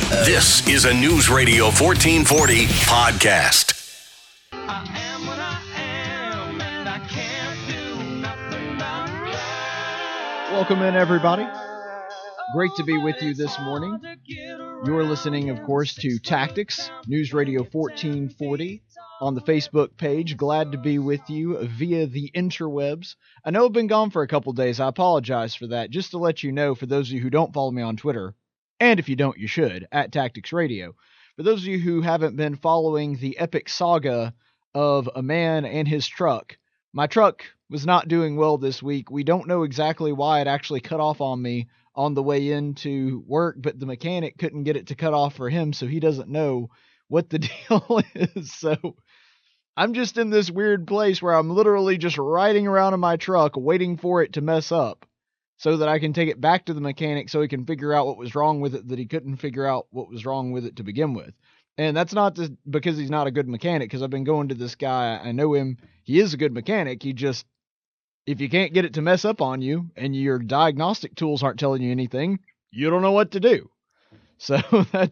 This is a News Radio 1440 podcast. I am what I am, and I can't do nothing about it. Welcome in, everybody. Great to be with you this morning. You're listening, of course, to Tactics, News Radio 1440 on the Facebook page. Glad to be with you via the interwebs. I know I've been gone for a couple days. I apologize for that. Just to let you know, for those of you who don't follow me on Twitter, and if you don't, you should, at Tactics Radio. For those of you who haven't been following the epic saga of a man and his truck, my truck was not doing well this week. We don't know exactly why it actually cut off on me on the way into work, but the mechanic couldn't get it to cut off for him, so he doesn't know what the deal is. So I'm just in this weird place where I'm literally just riding around in my truck waiting for it to mess up so that I can take it back to the mechanic so he can figure out what was wrong with it that he couldn't figure out what was wrong with it to begin with. And that's not just because he's not a good mechanic, because I've been going to this guy. I know him. He is a good mechanic. He just, if you can't get it to mess up on you and your diagnostic tools aren't telling you anything, you don't know what to do. So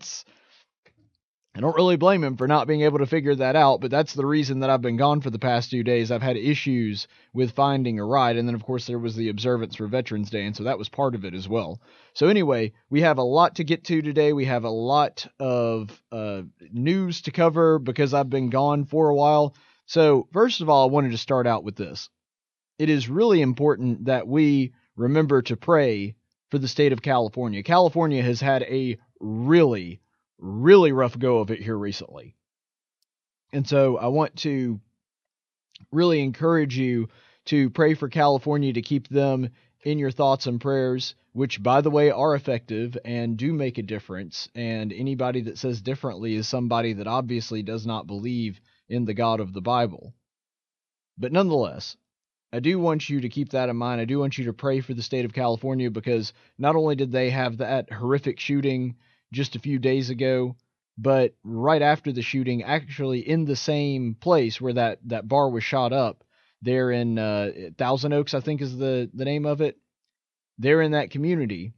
I don't really blame him for not being able to figure that out, but that's the reason that I've been gone for the past 2 days. I've had issues with finding a ride, and then, of course, there was the observance for Veterans Day, and so that was part of it as well. So anyway, we have a lot to get to today. We have a lot of news to cover because I've been gone for a while. So first of all, I wanted to start out with this. It is really important that we remember to pray for the state of California. California has had a really rough go of it here recently. And so I want to really encourage you to pray for California, to keep them in your thoughts and prayers, which, by the way, are effective and do make a difference. And anybody that says differently is somebody that obviously does not believe in the God of the Bible. But nonetheless, I do want you to keep that in mind. I do want you to pray for the state of California, because not only did they have that horrific shooting just a few days ago, but right after the shooting, actually in the same place where that bar was shot up, there in Thousand Oaks, I think is the name of it. There in that community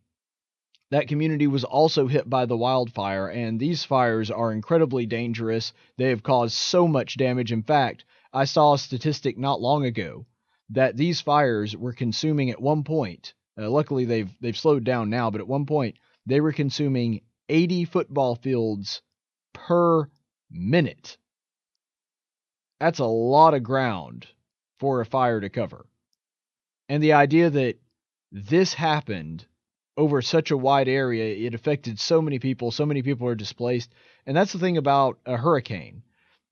was also hit by the wildfire, and these fires are incredibly dangerous. They have caused so much damage. In fact, I saw a statistic not long ago that these fires were consuming at one point, luckily they've slowed down now, but at one point they were consuming 80 football fields per minute. That's a lot of ground for a fire to cover. And the idea that this happened over such a wide area, it affected so many people are displaced. And that's the thing about a hurricane.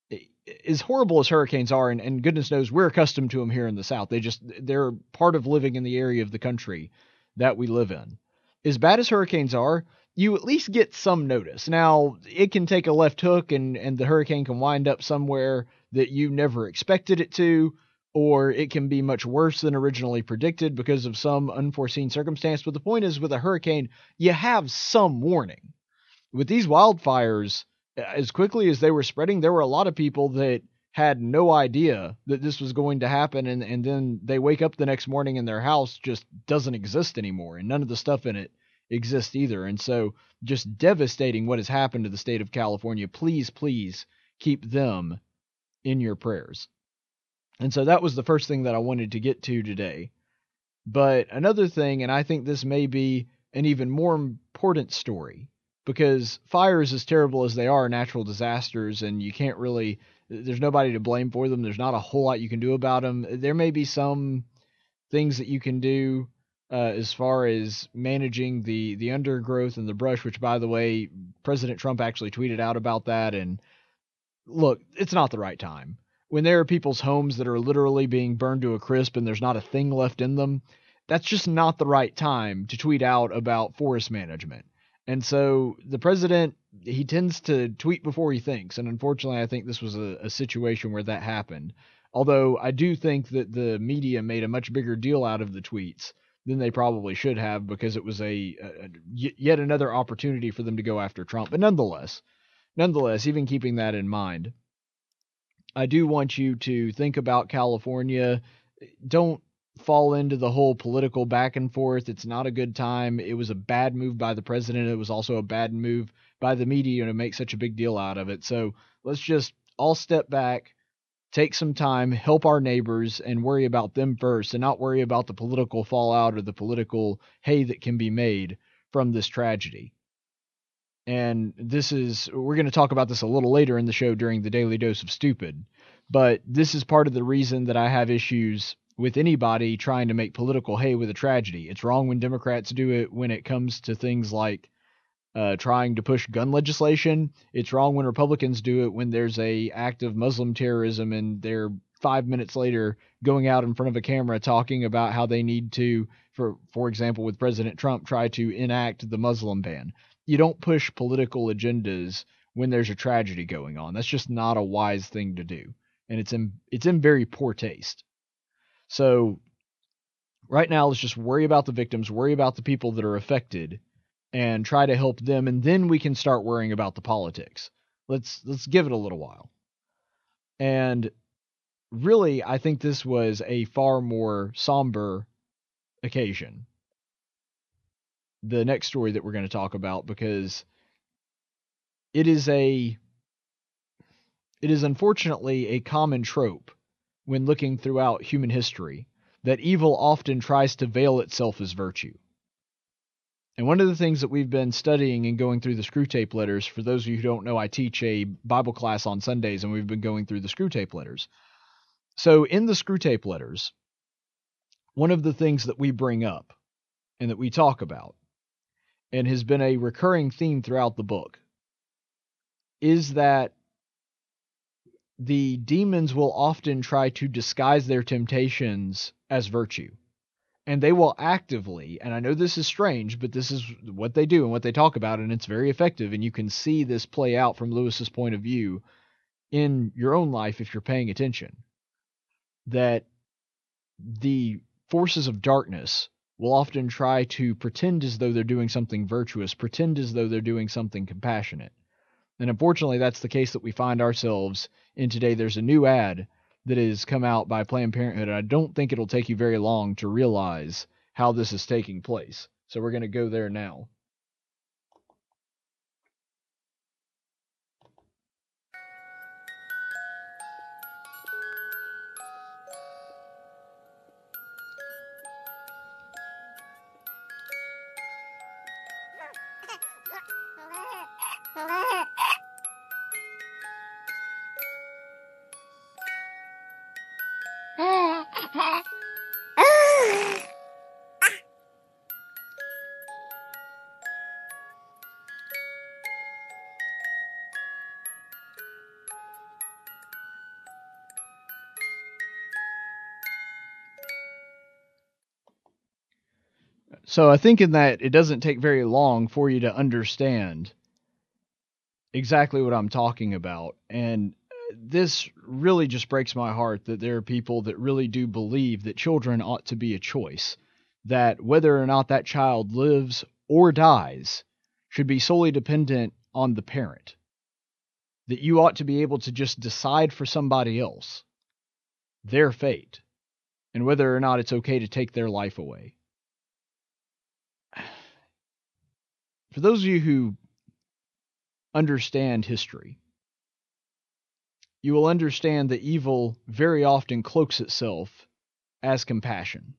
As horrible as hurricanes are, and goodness knows we're accustomed to them here in the South, they're part of living in the area of the country that we live in. As bad as hurricanes are, you at least get some notice. Now, it can take a left hook and the hurricane can wind up somewhere that you never expected it to, or it can be much worse than originally predicted because of some unforeseen circumstance. But the point is, with a hurricane, you have some warning. With these wildfires, as quickly as they were spreading, there were a lot of people that had no idea that this was going to happen, and then they wake up the next morning and their house just doesn't exist anymore, and none of the stuff in it exist either. And so just devastating what has happened to the state of California. Please keep them in your prayers. And so that was the first thing that I wanted to get to today. But another thing, and I think this may be an even more important story, because fires, as terrible as they are natural disasters, and you can't really, there's nobody to blame for them. There's not a whole lot you can do about them. There may be some things that you can do as far as managing the undergrowth and the brush, which, by the way, President Trump actually tweeted out about that. And look, it's not the right time. When there are people's homes that are literally being burned to a crisp and there's not a thing left in them, that's just not the right time to tweet out about forest management. And so the president, he tends to tweet before he thinks. And unfortunately, I think this was a situation where that happened. Although I do think that the media made a much bigger deal out of the tweets than they probably should have, because it was yet another opportunity for them to go after Trump. But nonetheless, even keeping that in mind, I do want you to think about California. Don't fall into the whole political back and forth. It's not a good time. It was a bad move by the president. It was also a bad move by the media to make such a big deal out of it. So let's just all step back, take some time, help our neighbors, and worry about them first, and not worry about the political fallout or the political hay that can be made from this tragedy. And we're going to talk about this a little later in the show during the Daily Dose of Stupid, but this is part of the reason that I have issues with anybody trying to make political hay with a tragedy. It's wrong when Democrats do it when it comes to things like trying to push gun legislation. It's wrong when Republicans do it when there's a act of Muslim terrorism and they're 5 minutes later going out in front of a camera talking about how they need to, for example, with President Trump, try to enact the Muslim ban. You don't push political agendas when there's a tragedy going on. That's just not a wise thing to do. And it's in very poor taste. So right now, let's just worry about the victims, worry about the people that are affected, and try to help them, and then we can start worrying about the politics. Let's give it a little while. And really, I think this was a far more somber occasion, the next story that we're going to talk about, because it is unfortunately a common trope when looking throughout human history that evil often tries to veil itself as virtue. And one of the things that we've been studying and going through the Screwtape Letters, for those of you who don't know, I teach a Bible class on Sundays, and we've been going through the Screwtape Letters. So in the Screwtape Letters, one of the things that we bring up and that we talk about, and has been a recurring theme throughout the book, is that the demons will often try to disguise their temptations as virtue. And they will actively, and I know this is strange, but this is what they do and what they talk about, and it's very effective, and you can see this play out from Lewis's point of view in your own life if you're paying attention, that the forces of darkness will often try to pretend as though they're doing something virtuous, pretend as though they're doing something compassionate. And unfortunately, that's the case that we find ourselves in today. There's a new ad that has come out by Planned Parenthood, and I don't think it'll take you very long to realize how this is taking place. So we're going to go there now. So I think in that it doesn't take very long for you to understand exactly what I'm talking about. And this really just breaks my heart that there are people that really do believe that children ought to be a choice, that whether or not that child lives or dies should be solely dependent on the parent, that you ought to be able to just decide for somebody else their fate and whether or not it's okay to take their life away. For those of you who understand history, you will understand that evil very often cloaks itself as compassion.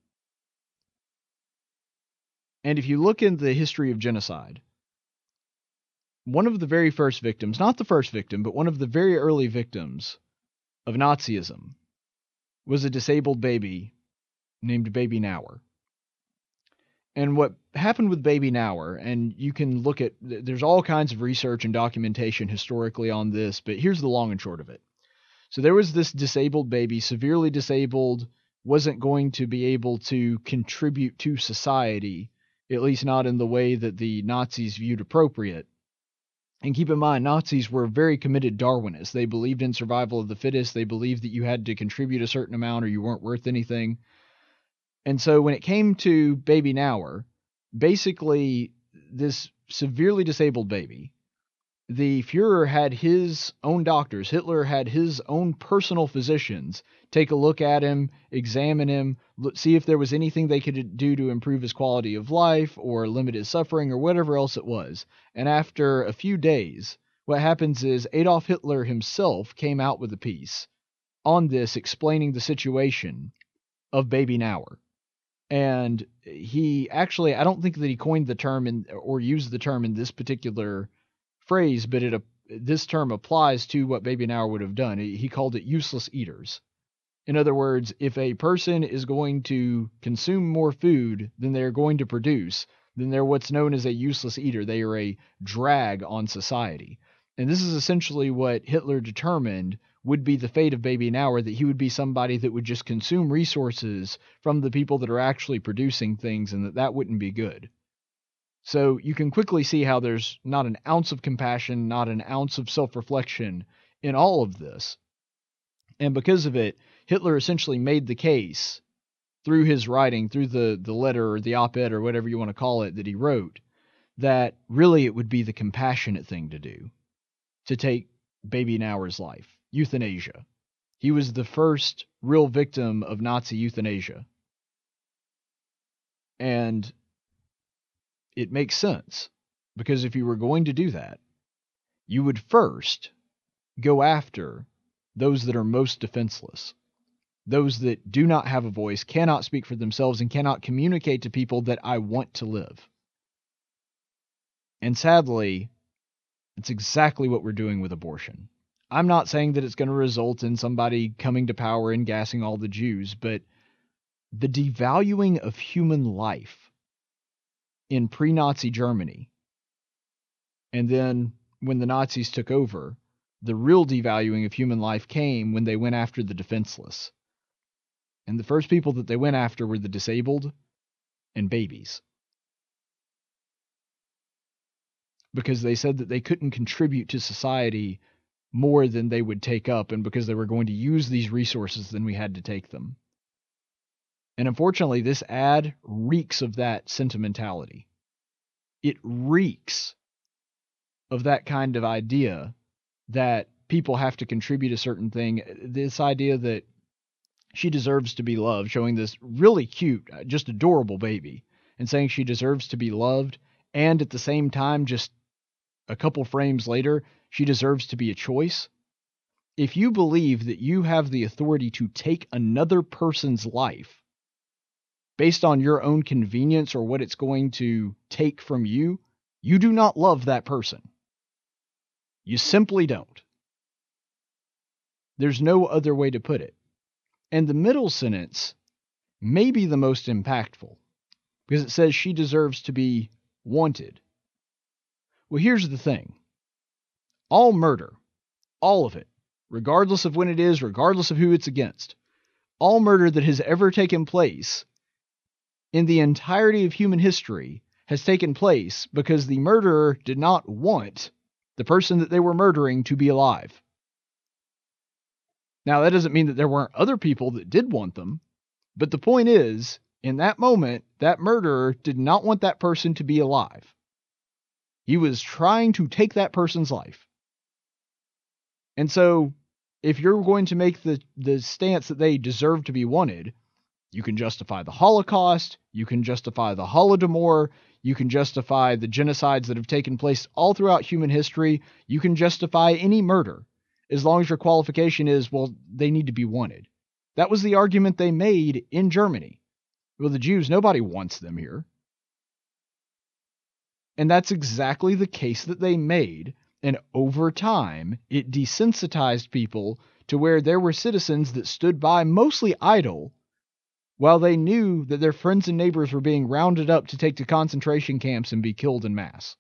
And if you look into the history of genocide, one of the very first victims, not the first victim, but one of the very early victims of Nazism was a disabled baby named Baby Nauer. And what happened with Baby Nauer, and you can look at, there's all kinds of research and documentation historically on this, but here's the long and short of it. So there was this disabled baby, severely disabled, wasn't going to be able to contribute to society, at least not in the way that the Nazis viewed appropriate. And keep in mind, Nazis were very committed Darwinists. They believed in survival of the fittest. They believed that you had to contribute a certain amount or you weren't worth anything. And so when it came to Baby Nauer, basically this severely disabled baby the Fuhrer had his own doctors. Hitler had his own personal physicians take a look at him, examine him, see if there was anything they could do to improve his quality of life or limit his suffering or whatever else it was. And after a few days, what happens is Adolf Hitler himself came out with a piece on this explaining the situation of Baby Nauer. And he actually, I don't think that he coined the term or used the term in this particular phrase, but this term applies to what Baby Nauer would have done. He called it useless eaters. In other words, if a person is going to consume more food than they're going to produce, then they're what's known as a useless eater. They are a drag on society. And this is essentially what Hitler determined would be the fate of Baby Nauer, that he would be somebody that would just consume resources from the people that are actually producing things, and that wouldn't be good. So you can quickly see how there's not an ounce of compassion, not an ounce of self-reflection in all of this. And because of it, Hitler essentially made the case through his writing, through the letter or the op-ed or whatever you want to call it that he wrote, that really it would be the compassionate thing to do, to take Baby Nauer's life. Euthanasia. He was the first real victim of Nazi euthanasia. And it makes sense, because if you were going to do that, you would first go after those that are most defenseless, those that do not have a voice, cannot speak for themselves, and cannot communicate to people that I want to live. And sadly, it's exactly what we're doing with abortion. I'm not saying that it's going to result in somebody coming to power and gassing all the Jews, but the devaluing of human life in pre-Nazi Germany, and then when the Nazis took over, the real devaluing of human life came when they went after the defenseless. And the first people that they went after were the disabled and babies. Because they said that they couldn't contribute to society more than they would take up, and because they were going to use these resources, then we had to take them. And unfortunately, this ad reeks of that sentimentality. It reeks of that kind of idea that people have to contribute a certain thing. This idea that she deserves to be loved, showing this really cute, just adorable baby, and saying she deserves to be loved, and at the same time, just a couple frames later, she deserves to be a choice. If you believe that you have the authority to take another person's life based on your own convenience or what it's going to take from you, you do not love that person. You simply don't. There's no other way to put it. And the middle sentence may be the most impactful, because it says she deserves to be wanted. Well, here's the thing. All murder, all of it, regardless of when it is, regardless of who it's against, all murder that has ever taken place in the entirety of human history has taken place because the murderer did not want the person that they were murdering to be alive. Now, that doesn't mean that there weren't other people that did want them, but the point is, in that moment, that murderer did not want that person to be alive. He was trying to take that person's life. And so, if you're going to make the stance that they deserve to be wanted, you can justify the Holocaust, you can justify the Holodomor, you can justify the genocides that have taken place all throughout human history, you can justify any murder, as long as your qualification is, well, they need to be wanted. That was the argument they made in Germany. Well, the Jews, nobody wants them here. And that's exactly the case that they made. And over time, it desensitized people to where there were citizens that stood by mostly idle while they knew that their friends and neighbors were being rounded up to take to concentration camps and be killed en masse.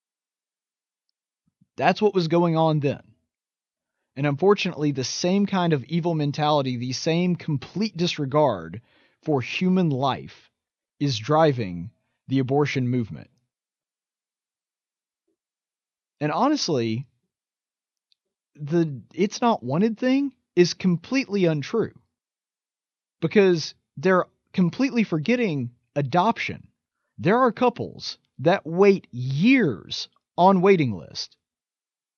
That's what was going on then. And unfortunately, the same kind of evil mentality, the same complete disregard for human life is driving the abortion movement. And honestly, the "it's not wanted" thing is completely untrue, because they're completely forgetting adoption. There are couples that wait years on waiting list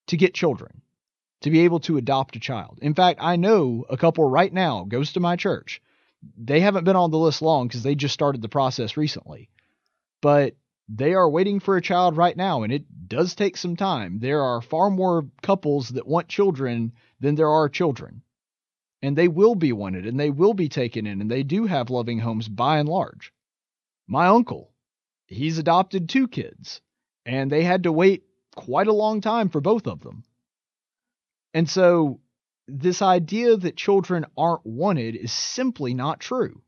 to get children, to be able to adopt a child. In fact, I know a couple right now, goes to my church. They haven't been on the list long because they just started the process recently. But they are waiting for a child right now, and it does take some time. There are far more couples that want children than there are children. And they will be wanted, and they will be taken in, and they do have loving homes by and large. My uncle, he's adopted 2 kids, and they had to wait quite a long time for both of them. And so this idea that children aren't wanted is simply not true.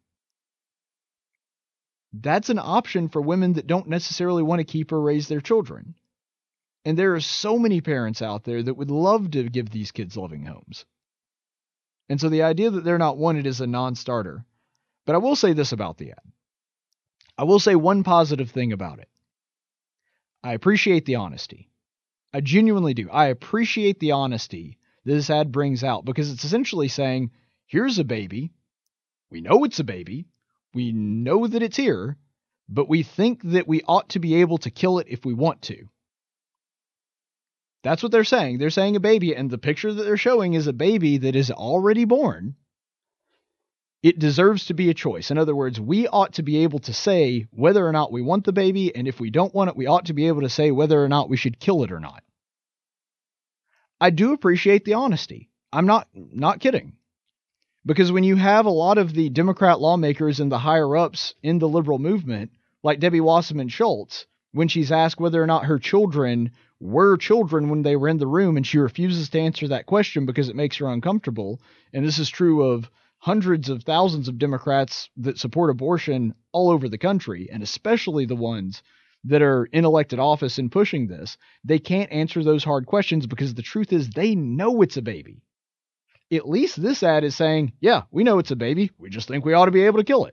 That's an option for women that don't necessarily want to keep or raise their children. And there are so many parents out there that would love to give these kids loving homes. And so the idea that they're not wanted is a non-starter. But I will say this about the ad. I will say one positive thing about it. I appreciate the honesty. I genuinely do. I appreciate the honesty this ad brings out, because it's essentially saying, here's a baby. We know it's a baby. We know that it's here, but we think that we ought to be able to kill it if we want to. That's what they're saying. They're saying a baby, and the picture that they're showing is a baby that is already born. It deserves to be a choice. In other words, we ought to be able to say whether or not we want the baby, and if we don't want it, we ought to be able to say whether or not we should kill it or not. I do appreciate the honesty. I'm not kidding. Because when you have a lot of the Democrat lawmakers and the higher-ups in the liberal movement, like Debbie Wasserman Schultz, when she's asked whether or not her children were children when they were in the room, and she refuses to answer that question because it makes her uncomfortable, and this is true of hundreds of thousands of Democrats that support abortion all over the country, and especially the ones that are in elected office and pushing this, they can't answer those hard questions because the truth is they know it's a baby. At least this ad is saying, yeah, we know it's a baby. We just think we ought to be able to kill it.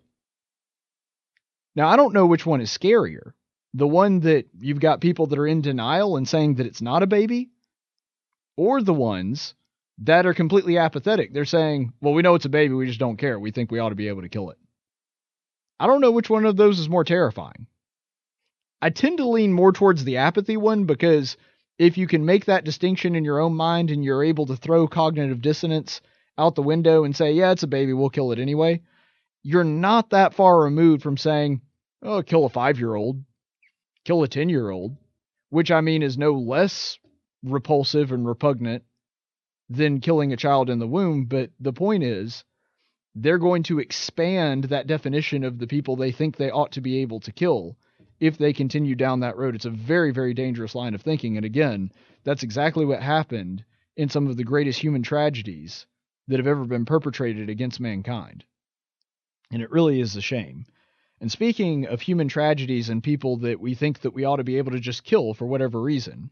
Now, I don't know which one is scarier. The one that you've got people that are in denial and saying that it's not a baby, or the ones that are completely apathetic. They're saying, well, we know it's a baby. We just don't care. We think we ought to be able to kill it. I don't know which one of those is more terrifying. I tend to lean more towards the apathy one, because if you can make that distinction in your own mind and you're able to throw cognitive dissonance out the window and say, yeah, it's a baby, we'll kill it anyway, you're not that far removed from saying, oh, kill a 5-year-old, kill a 10-year-old, which I mean is no less repulsive and repugnant than killing a child in the womb. But the point is, they're going to expand that definition of the people they think they ought to be able to kill if they continue down that road. It's a very, very dangerous line of thinking. And again, that's exactly what happened in some of the greatest human tragedies that have ever been perpetrated against mankind. And it really is a shame. And speaking of human tragedies and people that we think that we ought to be able to just kill for whatever reason,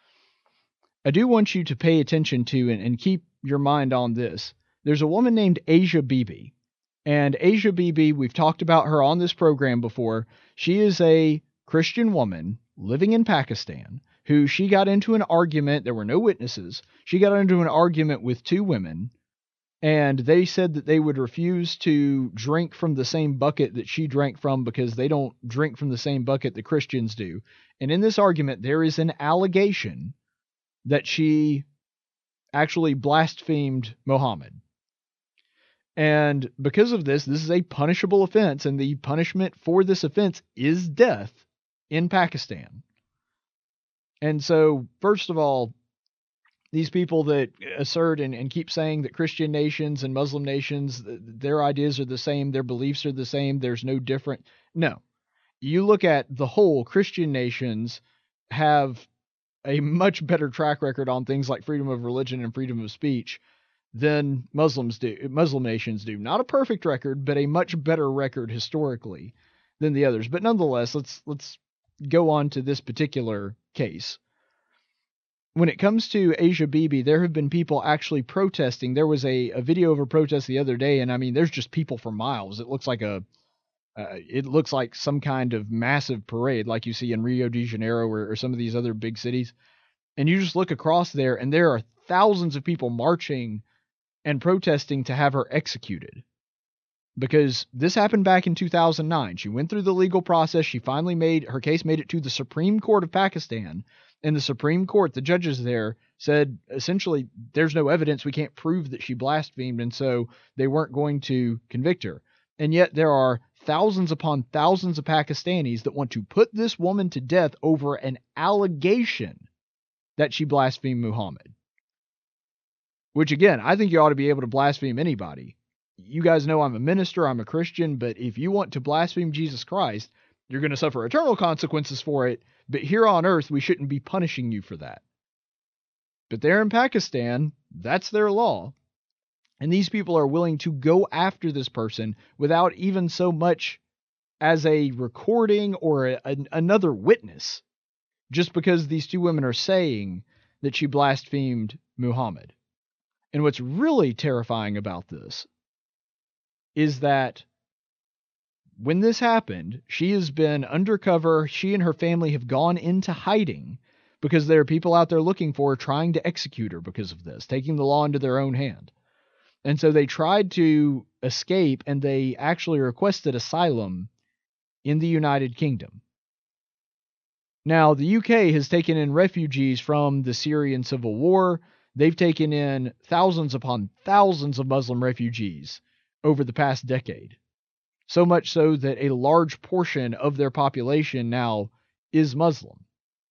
I do want you to pay attention to and keep your mind on this. There's a woman named Asia Bibi. And Asia Bibi, we've talked about her on this program before. She is a Christian woman living in Pakistan who she got into an argument. There were no witnesses. She got into an argument with 2 women, and they said that they would refuse to drink from the same bucket that she drank from because they don't drink from the same bucket that Christians do. And in this argument, there is an allegation that she actually blasphemed Muhammad. And because of this is a punishable offense, and the punishment for this offense is death in Pakistan. And so, first of all, these people that assert and keep saying that Christian nations and Muslim nations, their ideas are the same, their beliefs are the same, there's no different. No. You look at the whole, Christian nations have a much better track record on things like freedom of religion and freedom of speech than Muslim nations do. Not a perfect record, but a much better record historically than the others. But nonetheless, let's go on to this particular case. When it comes to Asia Bibi, there have been people actually protesting. There was a video of a protest the other day, and I mean, there's just people for miles. It looks like some kind of massive parade like you see in Rio de Janeiro or some of these other big cities. And you just look across there, and there are thousands of people marching and protesting to have her executed. Because this happened back in 2009. She went through the legal process. She finally her case made it to the Supreme Court of Pakistan. And the Supreme Court, the judges there, said essentially there's no evidence, we can't prove that she blasphemed, and so they weren't going to convict her. And yet there are thousands upon thousands of Pakistanis that want to put this woman to death over an allegation that she blasphemed Muhammad. Which, again, I think you ought to be able to blaspheme anybody. You guys know I'm a minister, I'm a Christian, but if you want to blaspheme Jesus Christ, you're going to suffer eternal consequences for it, but here on earth, we shouldn't be punishing you for that. But there in Pakistan, that's their law. And these people are willing to go after this person without even so much as a recording or another witness, just because these two women are saying that she blasphemed Muhammad. And what's really terrifying about this is that when this happened, she has been undercover. She and her family have gone into hiding because there are people out there looking for her, trying to execute her because of this, taking the law into their own hand. And so they tried to escape, and they actually requested asylum in the United Kingdom. Now, the UK has taken in refugees from the Syrian civil war. They've taken in thousands upon thousands of Muslim refugees over the past decade. So much so that a large portion of their population now is Muslim.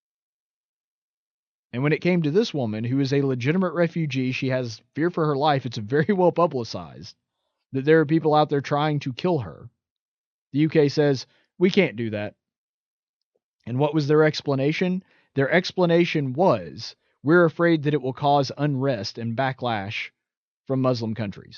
And when it came to this woman, who is a legitimate refugee, she has fear for her life. It's very well publicized that there are people out there trying to kill her. The UK says, we can't do that. And what was their explanation? Their explanation was, we're afraid that it will cause unrest and backlash from Muslim countries.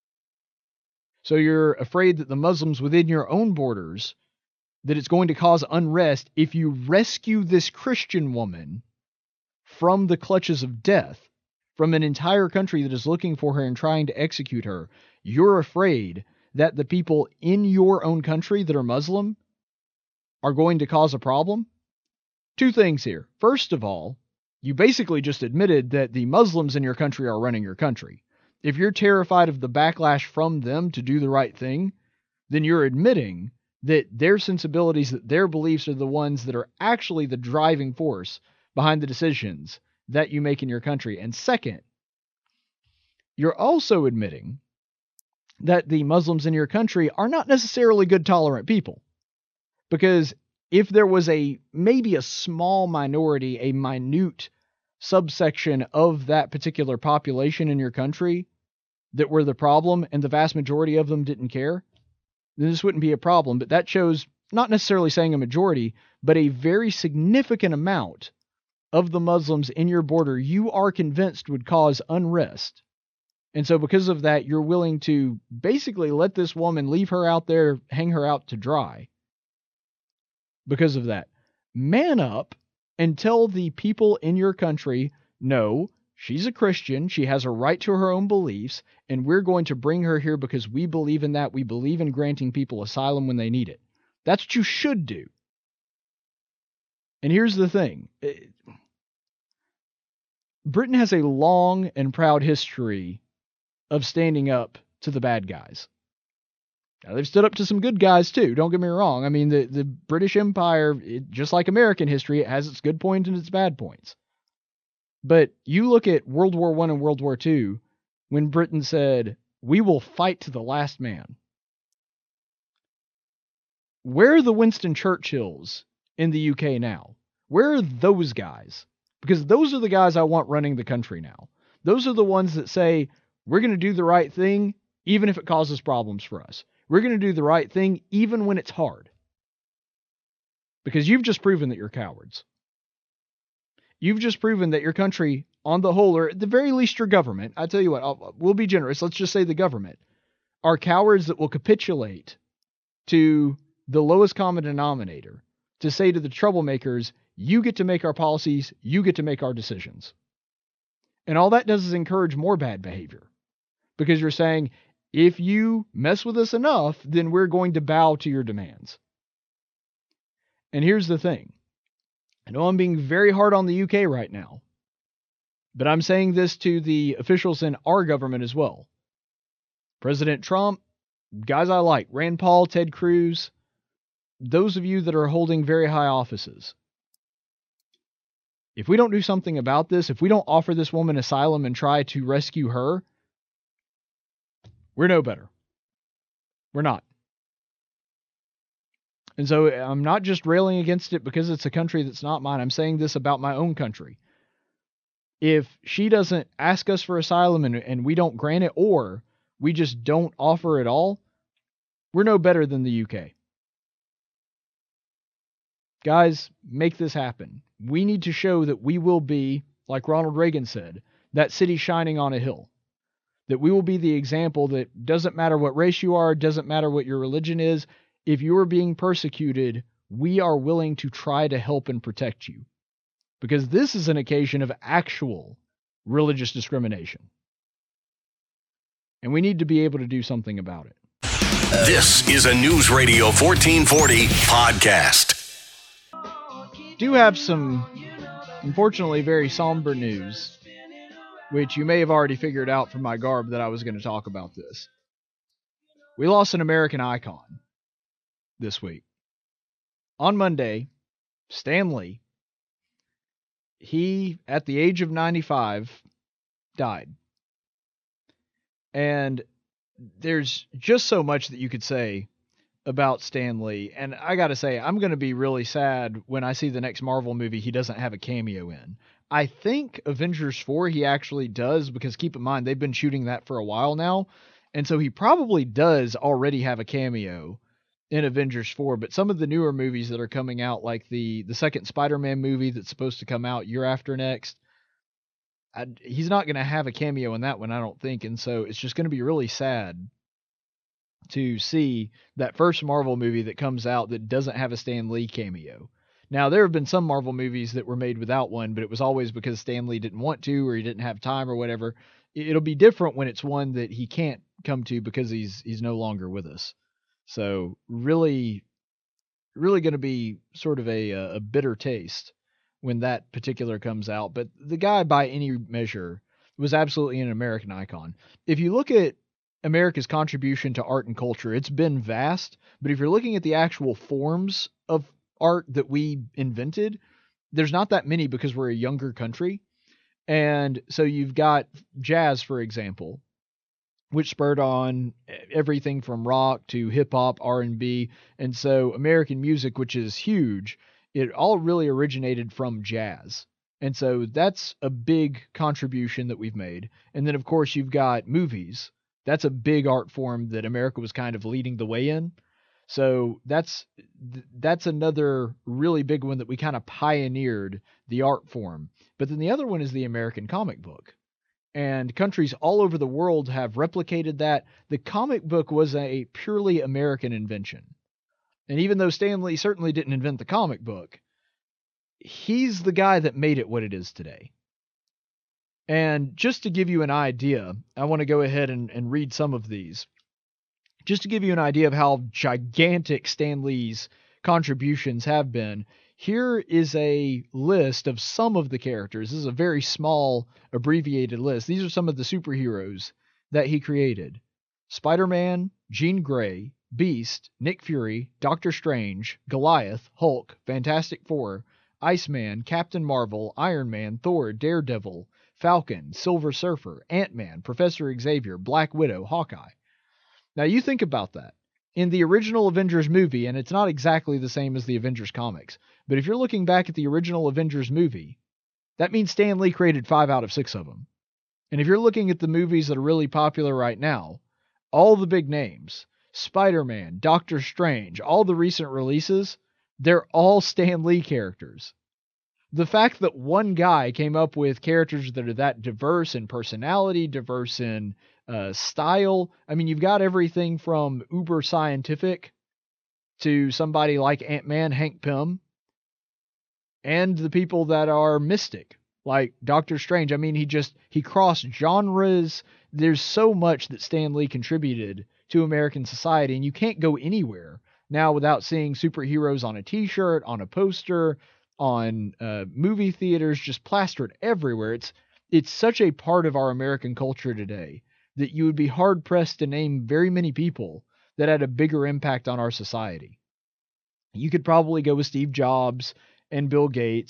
So you're afraid that the Muslims within your own borders, that it's going to cause unrest if you rescue this Christian woman from the clutches of death, from an entire country that is looking for her and trying to execute her. You're afraid that the people in your own country that are Muslim are going to cause a problem? Two things here. First of all, you basically just admitted that the Muslims in your country are running your country. If you're terrified of the backlash from them to do the right thing, then you're admitting that their sensibilities, that their beliefs are the ones that are actually the driving force behind the decisions that you make in your country. And second, you're also admitting that the Muslims in your country are not necessarily good, tolerant people. Because if there was maybe a small minority, a minute subsection of that particular population in your country that were the problem, and the vast majority of them didn't care, then this wouldn't be a problem. But that shows, not necessarily saying a majority, but a very significant amount of the Muslims in your border you are convinced would cause unrest. And so because of that, you're willing to basically let this woman, leave her out there, hang her out to dry. Because of that, man up and tell the people in your country, no, she's a Christian, she has a right to her own beliefs, and we're going to bring her here because we believe in that. We believe in granting people asylum when they need it. That's what you should do. And here's the thing. Britain has a long and proud history of standing up to the bad guys. Now, they've stood up to some good guys too, don't get me wrong. I mean, the British Empire, just like American history, it has its good points and its bad points. But you look at World War I and World War II, when Britain said, we will fight to the last man. Where are the Winston Churchills in the UK now? Where are those guys? Because those are the guys I want running the country now. Those are the ones that say, we're going to do the right thing, even if it causes problems for us. We're going to do the right thing, even when it's hard. Because you've just proven that you're cowards. You've just proven that your country, on the whole, or at the very least your government, I tell you what, we'll be generous, let's just say the government, are cowards that will capitulate to the lowest common denominator to say to the troublemakers, you get to make our policies, you get to make our decisions. And all that does is encourage more bad behavior. Because you're saying, if you mess with us enough, then we're going to bow to your demands. And here's the thing. I know I'm being very hard on the UK right now, but I'm saying this to the officials in our government as well. President Trump, guys I like, Rand Paul, Ted Cruz, those of you that are holding very high offices. If we don't do something about this, if we don't offer this woman asylum and try to rescue her, we're no better. We're not. And so I'm not just railing against it because it's a country that's not mine. I'm saying this about my own country. If she doesn't ask us for asylum and we don't grant it, or we just don't offer it all, we're no better than the UK. Guys, make this happen. We need to show that we will be, like Ronald Reagan said, that city shining on a hill. That we will be the example that doesn't matter what race you are, doesn't matter what your religion is. If you are being persecuted, we are willing to try to help and protect you. Because this is an occasion of actual religious discrimination. And we need to be able to do something about it. This is a News Radio 1440 podcast. Do have some, unfortunately, very somber news, which you may have already figured out from my garb that I was going to talk about this. We lost an American icon this week. On Monday, Stan Lee, he, at the age of 95, died. And there's just so much that you could say about Stan Lee. And I got to say, I'm going to be really sad when I see the next Marvel movie he doesn't have a cameo in. I think Avengers 4 he actually does, because keep in mind, they've been shooting that for a while now. And so he probably does already have a cameo in Avengers 4. But some of the newer movies that are coming out, like the second Spider-Man movie that's supposed to come out year after next, he's not going to have a cameo in that one, I don't think. And so it's just going to be really sad to see that first Marvel movie that comes out that doesn't have a Stan Lee cameo. Now, there have been some Marvel movies that were made without one, but it was always because Stan Lee didn't want to, or he didn't have time or whatever. It'll be different when it's one that he can't come to because he's no longer with us. So really, really going to be sort of a bitter taste when that particular comes out. But the guy, by any measure, was absolutely an American icon. If you look at America's contribution to art and culture, it's been vast. But if you're looking at the actual forms of art that we invented, there's not that many because we're a younger country. And so you've got jazz, for example, which spurred on everything from rock to hip hop, R&B. And so American music, which is huge, it all really originated from jazz. And so that's a big contribution that we've made. And then, of course, you've got movies. That's a big art form that America was kind of leading the way in. So that's another really big one that we kind of pioneered the art form. But then the other one is the American comic book. And countries all over the world have replicated that. The comic book was a purely American invention. And even though Stan Lee certainly didn't invent the comic book, he's the guy that made it what it is today. And just to give you an idea, I want to go ahead and read some of these. Just to give you an idea of how gigantic Stan Lee's contributions have been, here is a list of some of the characters. This is a very small, abbreviated list. These are some of the superheroes that he created. Spider-Man, Jean Grey, Beast, Nick Fury, Doctor Strange, Goliath, Hulk, Fantastic Four, Iceman, Captain Marvel, Iron Man, Thor, Daredevil, Falcon, Silver Surfer, Ant-Man, Professor Xavier, Black Widow, Hawkeye. Now you think about that. In the original Avengers movie, and it's not exactly the same as the Avengers comics, but if you're looking back at the original Avengers movie, that means Stan Lee created 5 out of 6 of them. And if you're looking at the movies that are really popular right now, all the big names, Spider-Man, Doctor Strange, all the recent releases, they're all Stan Lee characters. The fact that one guy came up with characters that are that diverse in personality, diverse in style. I mean, you've got everything from uber scientific to somebody like Ant-Man, Hank Pym, and the people that are mystic, like Doctor Strange. I mean, he crossed genres. There's so much that Stan Lee contributed to American society, and you can't go anywhere now without seeing superheroes on a t-shirt, on a poster, on movie theaters, just plastered everywhere. It's such a part of our American culture today that you would be hard-pressed to name very many people that had a bigger impact on our society. You could probably go with Steve Jobs and Bill Gates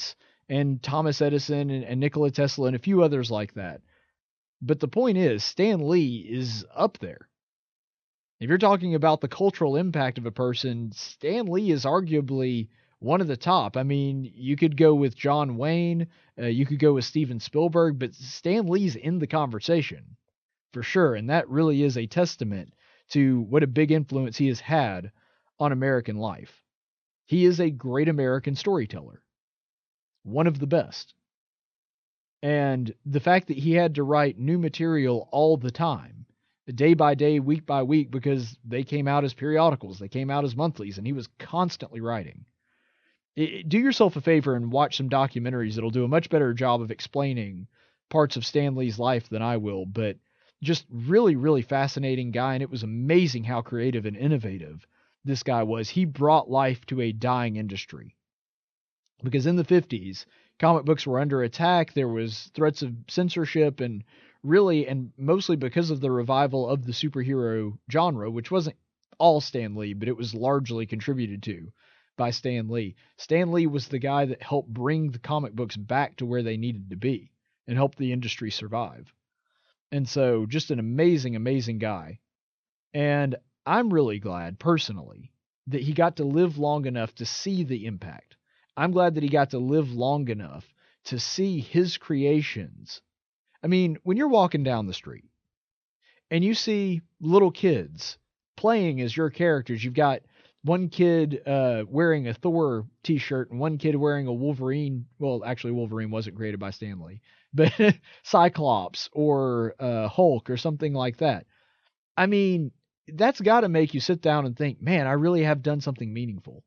and Thomas Edison and Nikola Tesla and a few others like that. But the point is, Stan Lee is up there. If you're talking about the cultural impact of a person, Stan Lee is arguably one of the top. I mean, you could go with John Wayne, you could go with Steven Spielberg, but Stan Lee's in the conversation for sure. And that really is a testament to what a big influence he has had on American life. He is a great American storyteller, one of the best. And the fact that he had to write new material all the time, day by day, week by week, because they came out as periodicals, they came out as monthlies, and he was constantly writing. Do yourself a favor and watch some documentaries that'll do a much better job of explaining parts of Stan Lee's life than I will, but just really, really fascinating guy, and it was amazing how creative and innovative this guy was. He brought life to a dying industry. Because in the 50s, comic books were under attack, there was threats of censorship, and really, and mostly because of the revival of the superhero genre, which wasn't all Stan Lee, but it was largely contributed to by Stan Lee. Stan Lee was the guy that helped bring the comic books back to where they needed to be and help the industry survive. And so, just an amazing, amazing guy. And I'm really glad, personally, that he got to live long enough to see the impact. I'm glad that he got to live long enough to see his creations. I mean, when you're walking down the street and you see little kids playing as your characters, you've got one kid wearing a Thor t-shirt and one kid wearing a Wolverine. Well, actually, Wolverine wasn't created by Stan Lee, but Cyclops or Hulk or something like that. I mean, that's got to make you sit down and think, man, I really have done something meaningful.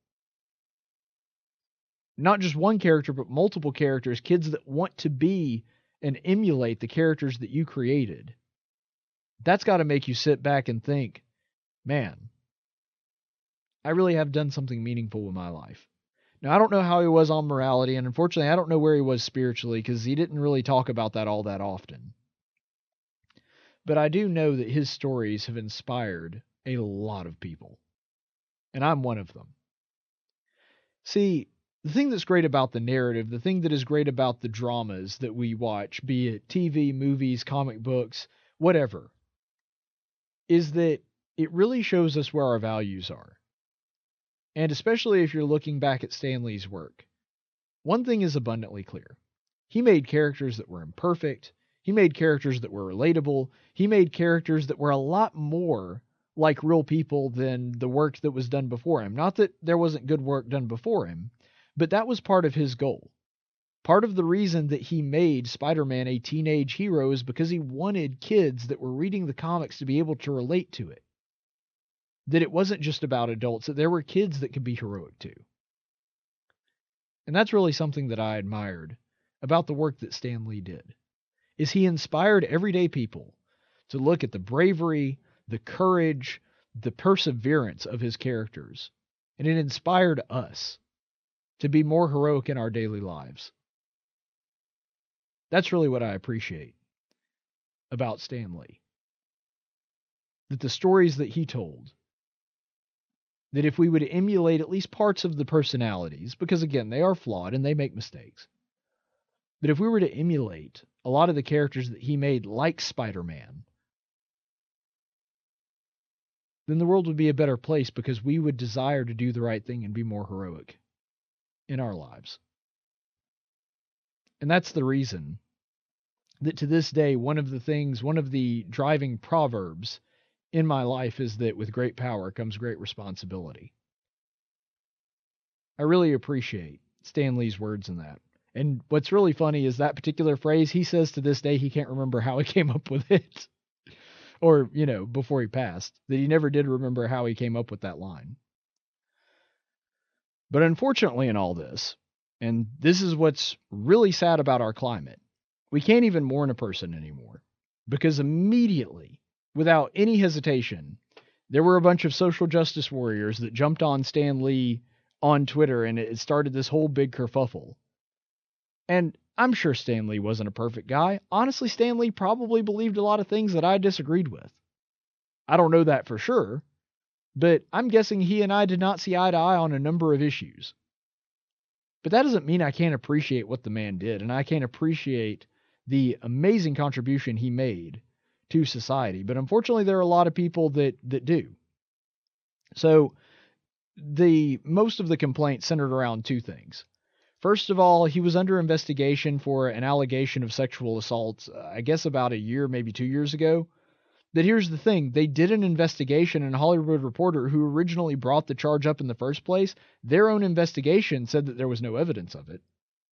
Not just one character, but multiple characters, kids that want to be and emulate the characters that you created. That's got to make you sit back and think, man, I really have done something meaningful with my life. Now, I don't know how he was on morality, and unfortunately, I don't know where he was spiritually, because he didn't really talk about that all that often. But I do know that his stories have inspired a lot of people, and I'm one of them. See, the thing that's great about the narrative, the thing that is great about the dramas that we watch, be it TV, movies, comic books, whatever, is that it really shows us where our values are. And especially if you're looking back at Stan Lee's work, one thing is abundantly clear. He made characters that were imperfect. He made characters that were relatable. He made characters that were a lot more like real people than the work that was done before him. Not that there wasn't good work done before him, but that was part of his goal. Part of the reason that he made Spider-Man a teenage hero is because he wanted kids that were reading the comics to be able to relate to it. That it wasn't just about adults, that there were kids that could be heroic too. And that's really something that I admired about the work that Stan Lee did, is he inspired everyday people to look at the bravery, the courage, the perseverance of his characters, and it inspired us to be more heroic in our daily lives. That's really what I appreciate about Stan Lee. That the stories that he told, that if we would emulate at least parts of the personalities, because again, they are flawed and they make mistakes, but if we were to emulate a lot of the characters that he made, like Spider-Man, then the world would be a better place, because we would desire to do the right thing and be more heroic in our lives. And that's the reason that to this day, one of the driving proverbs in my life is that with great power comes great responsibility. I really appreciate Stan Lee's words in that. And what's really funny is that particular phrase, he says to this day he can't remember how he came up with it. Or, before he passed, that he never did remember how he came up with that line. But unfortunately in all this, and this is what's really sad about our climate, we can't even mourn a person anymore. Because immediately, without any hesitation, there were a bunch of social justice warriors that jumped on Stan Lee on Twitter, and it started this whole big kerfuffle. And I'm sure Stan Lee wasn't a perfect guy. Honestly, Stan Lee probably believed a lot of things that I disagreed with. I don't know that for sure, but I'm guessing he and I did not see eye to eye on a number of issues. But that doesn't mean I can't appreciate what the man did, and I can't appreciate the amazing contribution he made to society. But unfortunately, there are a lot of people that do. So most of the complaints centered around two things. First of all, he was under investigation for an allegation of sexual assault, I guess about a year, maybe 2 years ago. But here's the thing. They did an investigation, and Hollywood Reporter, who originally brought the charge up in the first place, their own investigation said that there was no evidence of it.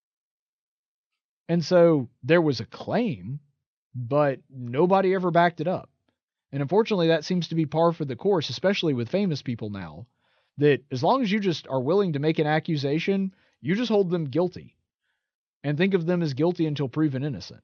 And so there was a claim, but nobody ever backed it up. And unfortunately, that seems to be par for the course, especially with famous people now, that as long as you just are willing to make an accusation, you just hold them guilty and think of them as guilty until proven innocent.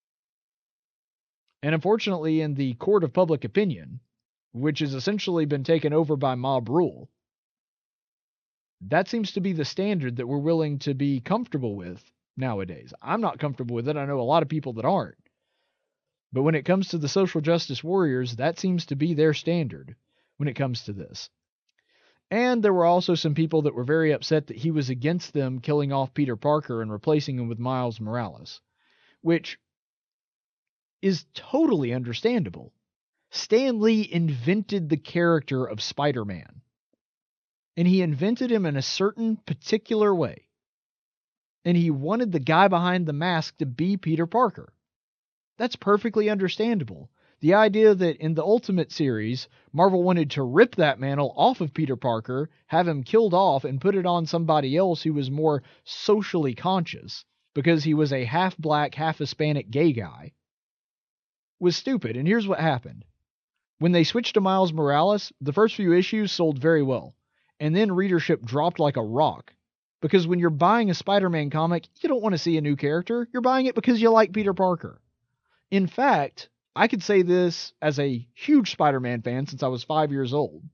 And unfortunately, in the court of public opinion, which has essentially been taken over by mob rule, that seems to be the standard that we're willing to be comfortable with nowadays. I'm not comfortable with it. I know a lot of people that aren't. But when it comes to the social justice warriors, that seems to be their standard when it comes to this. And there were also some people that were very upset that he was against them killing off Peter Parker and replacing him with Miles Morales, which is totally understandable. Stan Lee invented the character of Spider-Man, and he invented him in a certain particular way. And he wanted the guy behind the mask to be Peter Parker. That's perfectly understandable. The idea that in the Ultimate series, Marvel wanted to rip that mantle off of Peter Parker, have him killed off, and put it on somebody else who was more socially conscious, because he was a half-black, half-Hispanic gay guy, was stupid. And here's what happened. When they switched to Miles Morales, the first few issues sold very well, and then readership dropped like a rock. Because when you're buying a Spider-Man comic, you don't want to see a new character. You're buying it because you like Peter Parker. In fact, I could say this as a huge Spider-Man fan since I was 5 years old.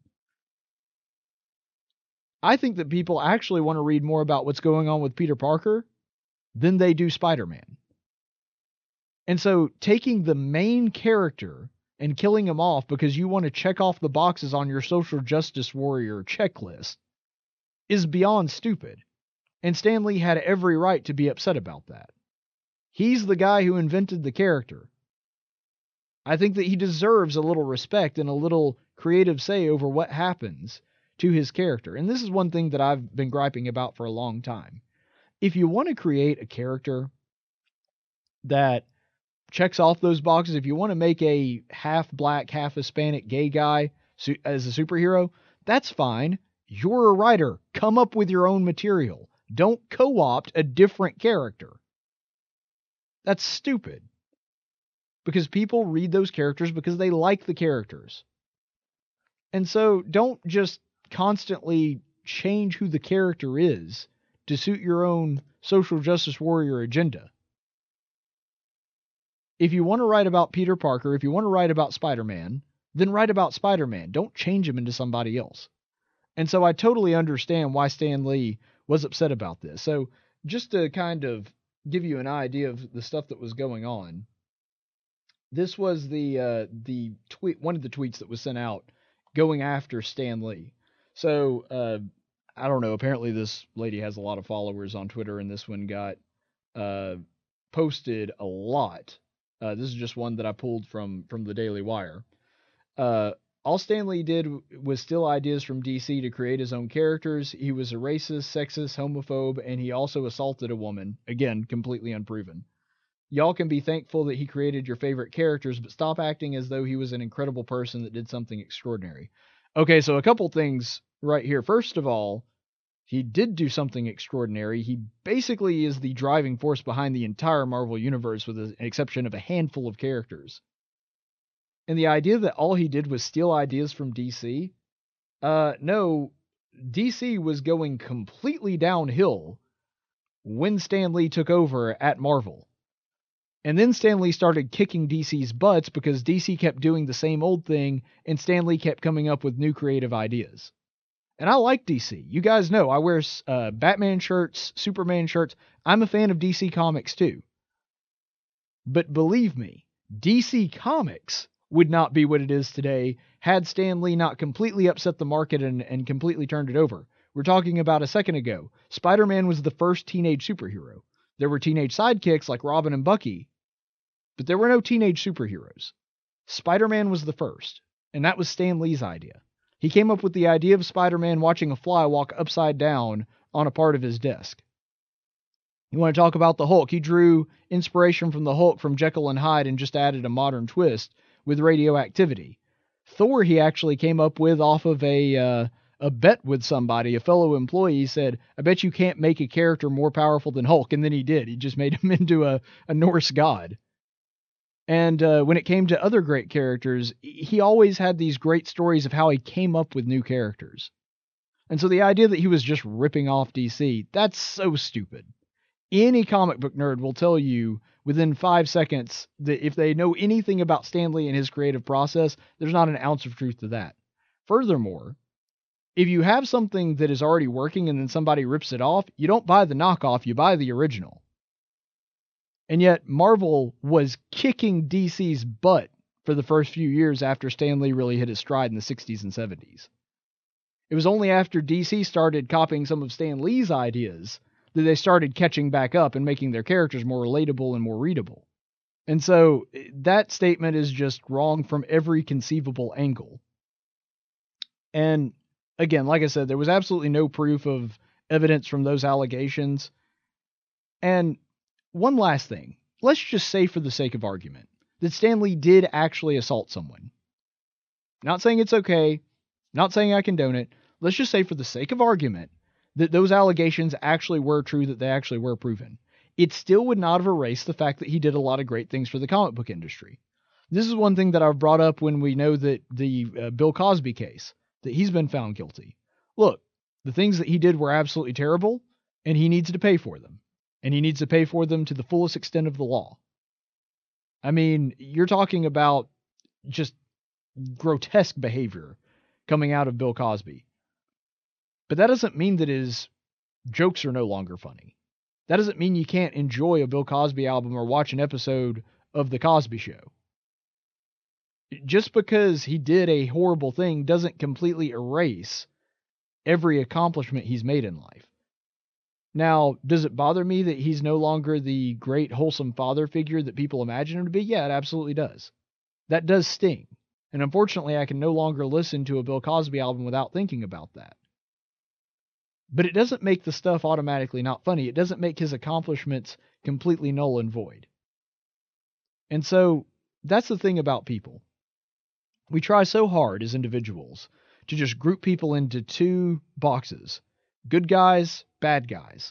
I think that people actually want to read more about what's going on with Peter Parker than they do Spider-Man. And so taking the main character and killing him off because you want to check off the boxes on your social justice warrior checklist is beyond stupid. And Stan Lee had every right to be upset about that. He's the guy who invented the character. I think that he deserves a little respect and a little creative say over what happens to his character. And this is one thing that I've been griping about for a long time. If you want to create a character that checks off those boxes, if you want to make a half-black, half-Hispanic gay guy as a superhero, that's fine. You're a writer. Come up with your own material. Don't co-opt a different character. That's stupid. Because people read those characters because they like the characters. And so don't just constantly change who the character is to suit your own social justice warrior agenda. If you want to write about Peter Parker, if you want to write about Spider-Man, then write about Spider-Man. Don't change him into somebody else. And so I totally understand why Stan Lee was upset about this. So just to kind of give you an idea of the stuff that was going on, this was the tweet, one of the tweets that was sent out going after Stan Lee. So I don't know. Apparently, this lady has a lot of followers on Twitter, and this one got posted a lot. This is just one that I pulled from the Daily Wire. All Stan Lee did was steal ideas from DC to create his own characters. He was a racist, sexist, homophobe, and he also assaulted a woman. Again, completely unproven. Y'all can be thankful that he created your favorite characters, but stop acting as though he was an incredible person that did something extraordinary. Okay, so a couple things right here. First of all, he did do something extraordinary. He basically is the driving force behind the entire Marvel Universe with the exception of a handful of characters. And the idea that all he did was steal ideas from DC? No, DC was going completely downhill when Stan Lee took over at Marvel. And then Stan Lee started kicking DC's butts because DC kept doing the same old thing and Stan Lee kept coming up with new creative ideas. And I like DC. You guys know I wear Batman shirts, Superman shirts. I'm a fan of DC Comics too. But believe me, DC Comics would not be what it is today had Stan Lee not completely upset the market and completely turned it over. We're talking about a second ago. Spider-Man was the first teenage superhero. There were teenage sidekicks like Robin and Bucky, but there were no teenage superheroes. Spider-Man was the first, and that was Stan Lee's idea. He came up with the idea of Spider-Man watching a fly walk upside down on a part of his desk. You want to talk about the Hulk? He drew inspiration from the Hulk from Jekyll and Hyde and just added a modern twist with radioactivity. Thor he actually came up with off of a bet with somebody. A fellow employee said, I bet you can't make a character more powerful than Hulk. And then he did. He just made him into a Norse god. And when it came to other great characters, he always had these great stories of how he came up with new characters. And so the idea that he was just ripping off DC, that's so stupid. Any comic book nerd will tell you within 5 seconds that if they know anything about Stan Lee and his creative process, there's not an ounce of truth to that. Furthermore, if you have something that is already working and then somebody rips it off, you don't buy the knockoff, you buy the original. And yet Marvel was kicking DC's butt for the first few years after Stan Lee really hit his stride in the 60s and 70s. It was only after DC started copying some of Stan Lee's ideas that they started catching back up and making their characters more relatable and more readable. And so that statement is just wrong from every conceivable angle. And again, like I said, there was absolutely no proof of evidence from those allegations. And one last thing, let's just say for the sake of argument that Stan Lee did actually assault someone. Not saying it's okay, not saying I condone it. Let's just say for the sake of argument that those allegations actually were true, that they actually were proven. It still would not have erased the fact that he did a lot of great things for the comic book industry. This is one thing that I've brought up when we know that the Bill Cosby case, that he's been found guilty. Look, the things that he did were absolutely terrible, and he needs to pay for them. And he needs to pay for them to the fullest extent of the law. I mean, you're talking about just grotesque behavior coming out of Bill Cosby. But that doesn't mean that his jokes are no longer funny. That doesn't mean you can't enjoy a Bill Cosby album or watch an episode of The Cosby Show. Just because he did a horrible thing doesn't completely erase every accomplishment he's made in life. Now, does it bother me that he's no longer the great wholesome father figure that people imagine him to be? Yeah, it absolutely does. That does sting. And unfortunately, I can no longer listen to a Bill Cosby album without thinking about that. But it doesn't make the stuff automatically not funny. It doesn't make his accomplishments completely null and void. And so that's the thing about people. We try so hard as individuals to just group people into two boxes: good guys, bad guys.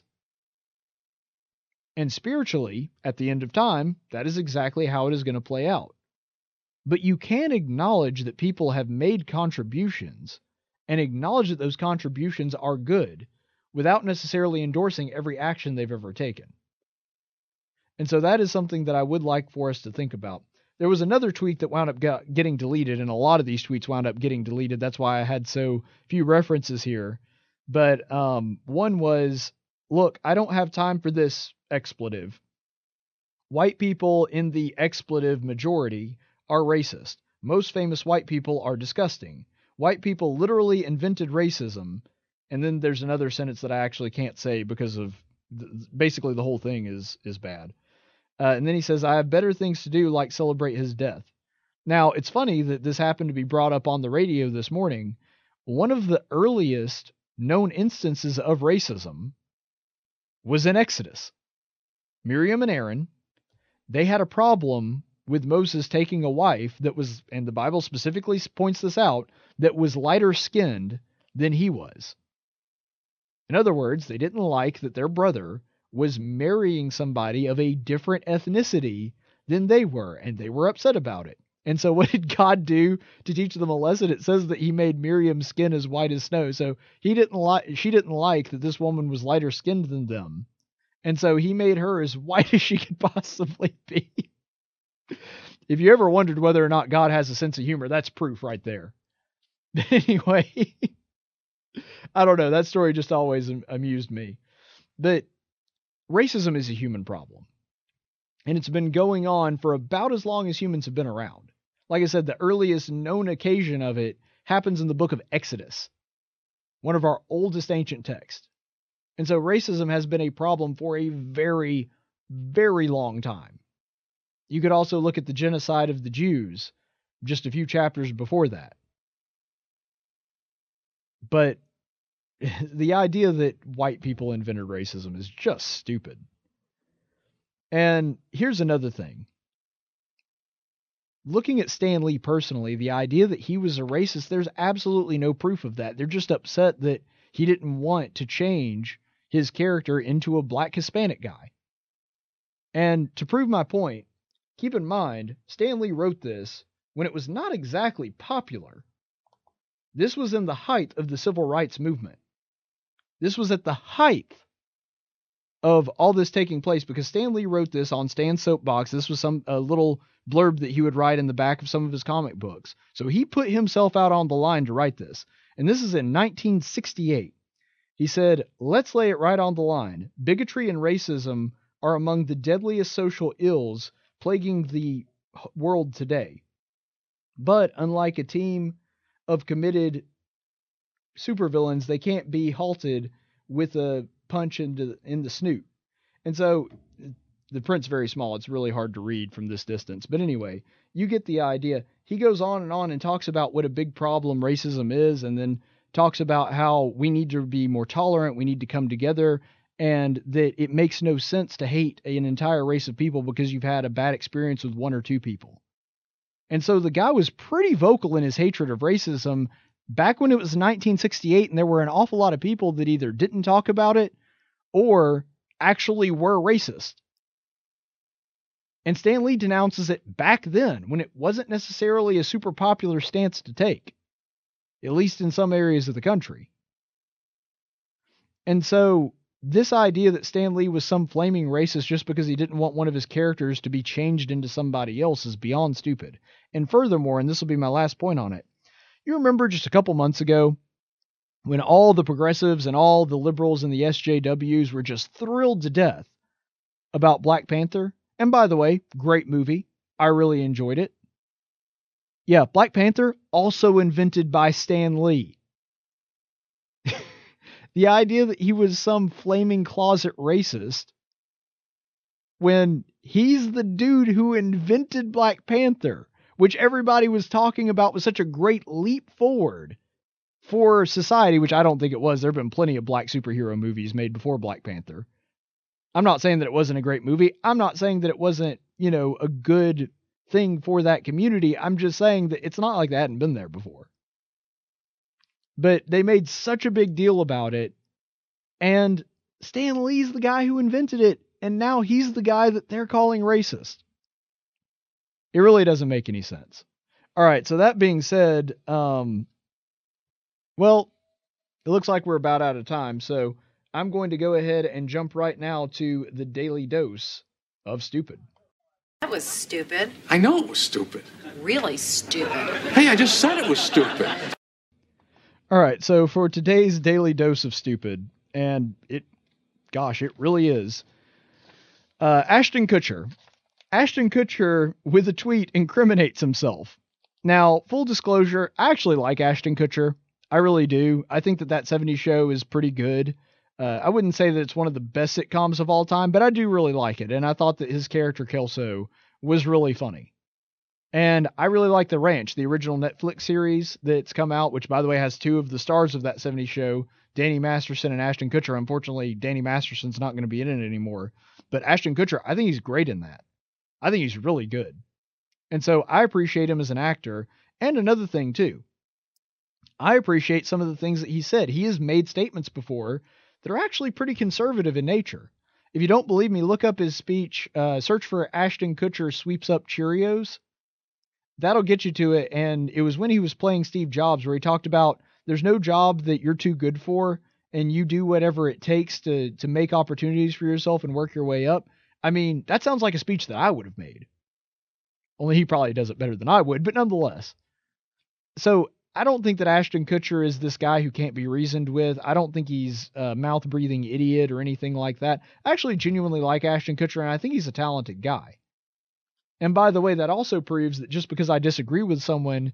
And spiritually, at the end of time, that is exactly how it is going to play out. But you can acknowledge that people have made contributions and acknowledge that those contributions are good without necessarily endorsing every action they've ever taken. And so that is something that I would like for us to think about. There was another tweet that wound up getting deleted, and a lot of these tweets wound up getting deleted. That's why I had so few references here. But one was, look, I don't have time for this expletive. White people in the expletive majority are racist. Most famous white people are disgusting. White people literally invented racism. And then there's another sentence that I actually can't say because of basically the whole thing is bad. And then he says, I have better things to do, like celebrate his death. Now, it's funny that this happened to be brought up on the radio this morning. One of the earliest known instances of racism was in Exodus. Miriam and Aaron, they had a problem with Moses taking a wife that was, and the Bible specifically points this out, that was lighter skinned than he was. In other words, they didn't like that their brother was marrying somebody of a different ethnicity than they were, and they were upset about it. And so what did God do to teach them a lesson? It says that he made Miriam's skin as white as snow. So she didn't like that this woman was lighter skinned than them. And so he made her as white as she could possibly be. If you ever wondered whether or not God has a sense of humor, that's proof right there. Anyway, I don't know. That story just always amused me. But racism is a human problem. And it's been going on for about as long as humans have been around. Like I said, the earliest known occasion of it happens in the book of Exodus, one of our oldest ancient texts. And so racism has been a problem for a very, very long time. You could also look at the genocide of the Jews just a few chapters before that. But the idea that white people invented racism is just stupid. And here's another thing. Looking at Stan Lee personally, the idea that he was a racist, there's absolutely no proof of that. They're just upset that he didn't want to change his character into a black Hispanic guy. And to prove my point, keep in mind, Stan Lee wrote this when it was not exactly popular. This was in the height of the civil rights movement. This was at the height of all this taking place because Stan Lee wrote this on Stan's Soapbox. This was a little blurb that he would write in the back of some of his comic books. So he put himself out on the line to write this. And this is in 1968. He said, "Let's lay it right on the line. Bigotry and racism are among the deadliest social ills plaguing the world today. But unlike a team of committed supervillains, they can't be halted with a punch in the snoot." And so the print's very small. It's really hard to read from this distance. But anyway, you get the idea. He goes on and talks about what a big problem racism is, and then talks about how we need to be more tolerant, we need to come together, and that it makes no sense to hate an entire race of people because you've had a bad experience with one or two people. And so the guy was pretty vocal in his hatred of racism back when it was 1968, and there were an awful lot of people that either didn't talk about it or actually were racist. And Stan Lee denounces it back then when it wasn't necessarily a super popular stance to take, at least in some areas of the country. And so this idea that Stan Lee was some flaming racist just because he didn't want one of his characters to be changed into somebody else is beyond stupid. And furthermore, and this will be my last point on it, you remember just a couple months ago when all the progressives and all the liberals and the SJWs were just thrilled to death about Black Panther? And by the way, great movie. I really enjoyed it. Yeah, Black Panther, also invented by Stan Lee. The idea that he was some flaming closet racist when he's the dude who invented Black Panther, which everybody was talking about was such a great leap forward for society, which I don't think it was. There have been plenty of black superhero movies made before Black Panther. I'm not saying that it wasn't a great movie. I'm not saying that it wasn't, a good thing for that community. I'm just saying that it's not like that hadn't been there before. But they made such a big deal about it, and Stan Lee's the guy who invented it, and now he's the guy that they're calling racist. It really doesn't make any sense. All right, so that being said, well, it looks like we're about out of time, so I'm going to go ahead and jump right now to the Daily Dose of Stupid. That was stupid. I know it was stupid. Really stupid. Hey, I just said it was stupid. All right, so for today's Daily Dose of Stupid, and it really is, Ashton Kutcher. Ashton Kutcher, with a tweet, incriminates himself. Now, full disclosure, I actually like Ashton Kutcher. I really do. I think that 70s Show is pretty good. I wouldn't say that it's one of the best sitcoms of all time, but I do really like it. And I thought that his character, Kelso, was really funny. And I really like The Ranch, the original Netflix series that's come out, which, by the way, has two of the stars of that 70s Show, Danny Masterson and Ashton Kutcher. Unfortunately, Danny Masterson's not going to be in it anymore. But Ashton Kutcher, I think he's great in that. I think he's really good. And so I appreciate him as an actor. And another thing, too. I appreciate some of the things that he said. He has made statements before that are actually pretty conservative in nature. If you don't believe me, look up his speech, search for Ashton Kutcher sweeps up Cheerios. That'll get you to it. And it was when he was playing Steve Jobs where he talked about there's no job that you're too good for, and you do whatever it takes to make opportunities for yourself and work your way up. I mean, that sounds like a speech that I would have made. Only he probably does it better than I would, but nonetheless. So I don't think that Ashton Kutcher is this guy who can't be reasoned with. I don't think he's a mouth-breathing idiot or anything like that. I actually genuinely like Ashton Kutcher, and I think he's a talented guy. And by the way, that also proves that just because I disagree with someone,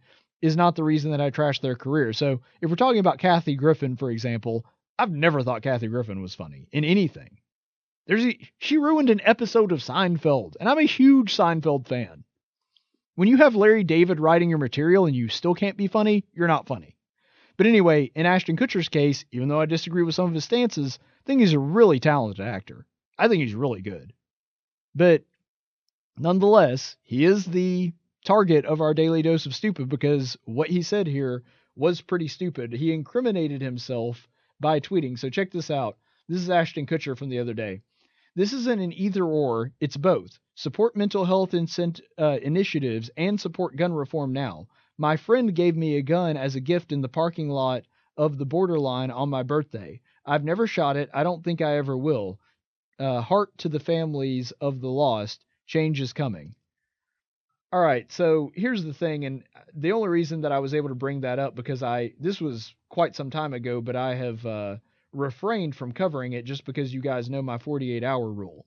is not the reason that I trash their career. So if we're talking about Kathy Griffin, for example, I've never thought Kathy Griffin was funny in anything. She ruined an episode of Seinfeld, and I'm a huge Seinfeld fan. When you have Larry David writing your material and you still can't be funny, you're not funny. But anyway, in Ashton Kutcher's case, even though I disagree with some of his stances, I think he's a really talented actor. I think he's really good. But nonetheless, he is the target of our daily dose of stupid because what he said here was pretty stupid. He incriminated himself by tweeting. So check this out. This is Ashton Kutcher from the other day. This isn't an either or, it's both. Support mental health initiatives and support gun reform now. My friend gave me a gun as a gift in the parking lot of the Borderline on my birthday. I've never shot it. I don't think I ever will. Heart to the families of the lost. Change is coming. All right, so here's the thing, and the only reason that I was able to bring that up because this was quite some time ago, but I have refrained from covering it just because you guys know my 48-hour rule.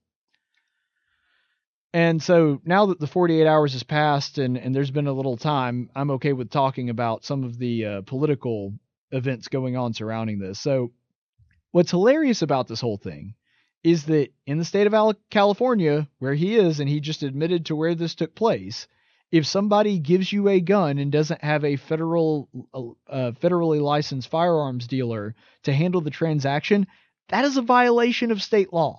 And so now that the 48 hours has passed and there's been a little time, I'm okay with talking about some of the political events going on surrounding this. So what's hilarious about this whole thing is that in the state of California, where he is, and he just admitted to where this took place, if somebody gives you a gun and doesn't have a federally licensed firearms dealer to handle the transaction, that is a violation of state law.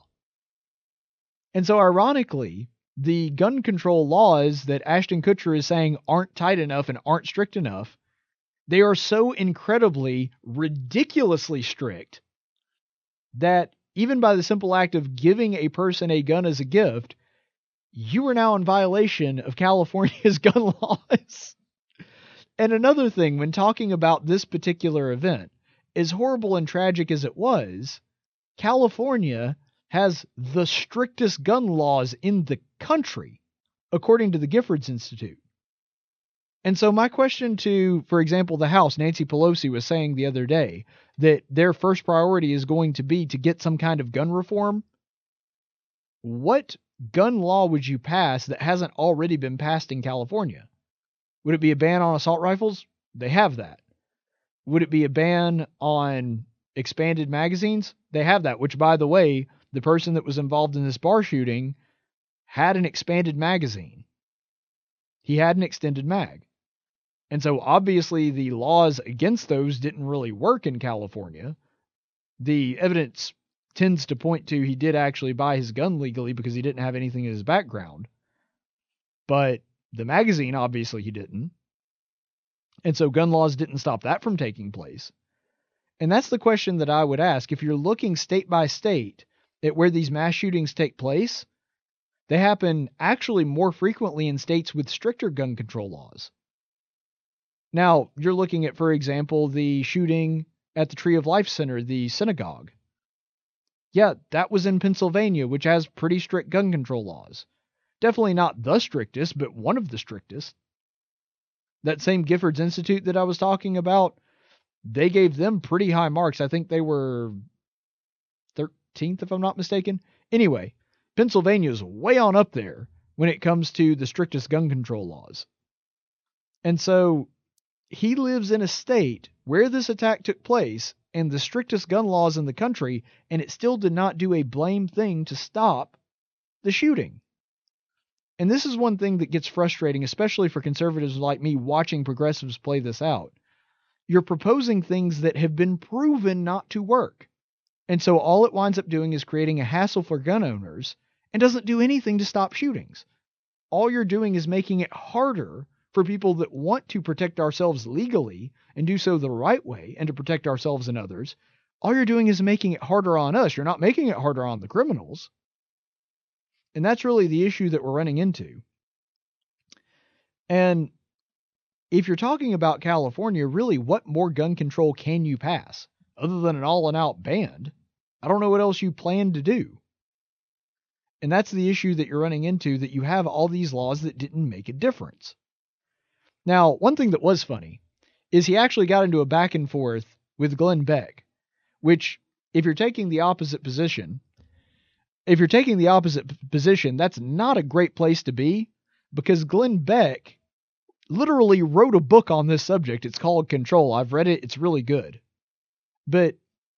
And so ironically, the gun control laws that Ashton Kutcher is saying aren't tight enough and aren't strict enough, they are so incredibly, ridiculously strict that even by the simple act of giving a person a gun as a gift, you are now in violation of California's gun laws. And another thing, when talking about this particular event, as horrible and tragic as it was, California has the strictest gun laws in the country, according to the Giffords Institute. And so my question to, for example, the House, Nancy Pelosi was saying the other day that their first priority is going to be to get some kind of gun reform. What gun law would you pass that hasn't already been passed in California? Would it be a ban on assault rifles? They have that. Would it be a ban on expanded magazines? They have that, which, by the way, the person that was involved in this bar shooting had an expanded magazine. He had an extended mag. And so obviously the laws against those didn't really work in California. The evidence tends to point to he did actually buy his gun legally because he didn't have anything in his background. But the magazine, obviously he didn't. And so gun laws didn't stop that from taking place. And that's the question that I would ask. If you're looking state by state at where these mass shootings take place, they happen actually more frequently in states with stricter gun control laws. Now, you're looking at, for example, the shooting at the Tree of Life Center, the synagogue. Yeah, that was in Pennsylvania, which has pretty strict gun control laws. Definitely not the strictest, but one of the strictest. That same Giffords Institute that I was talking about, they gave them pretty high marks. I think they were 13th, if I'm not mistaken. Anyway, Pennsylvania is way on up there when it comes to the strictest gun control laws. And so he lives in a state where this attack took place and the strictest gun laws in the country, and it still did not do a blame thing to stop the shooting. And this is one thing that gets frustrating, especially for conservatives like me watching progressives play this out. You're proposing things that have been proven not to work. And so all it winds up doing is creating a hassle for gun owners and doesn't do anything to stop shootings. All you're doing is making it harder for people that want to protect ourselves legally and do so the right way and to protect ourselves and others. All you're doing is making it harder on us. You're not making it harder on the criminals. And that's really the issue that we're running into. And if you're talking about California, really, what more gun control can you pass other than an all-and-out ban? I don't know what else you plan to do. And that's the issue that you're running into, that you have all these laws that didn't make a difference. Now, one thing that was funny is he actually got into a back and forth with Glenn Beck, which, if you're taking the opposite position, that's not a great place to be, because Glenn Beck literally wrote a book on this subject. It's called Control. I've read it. It's really good. But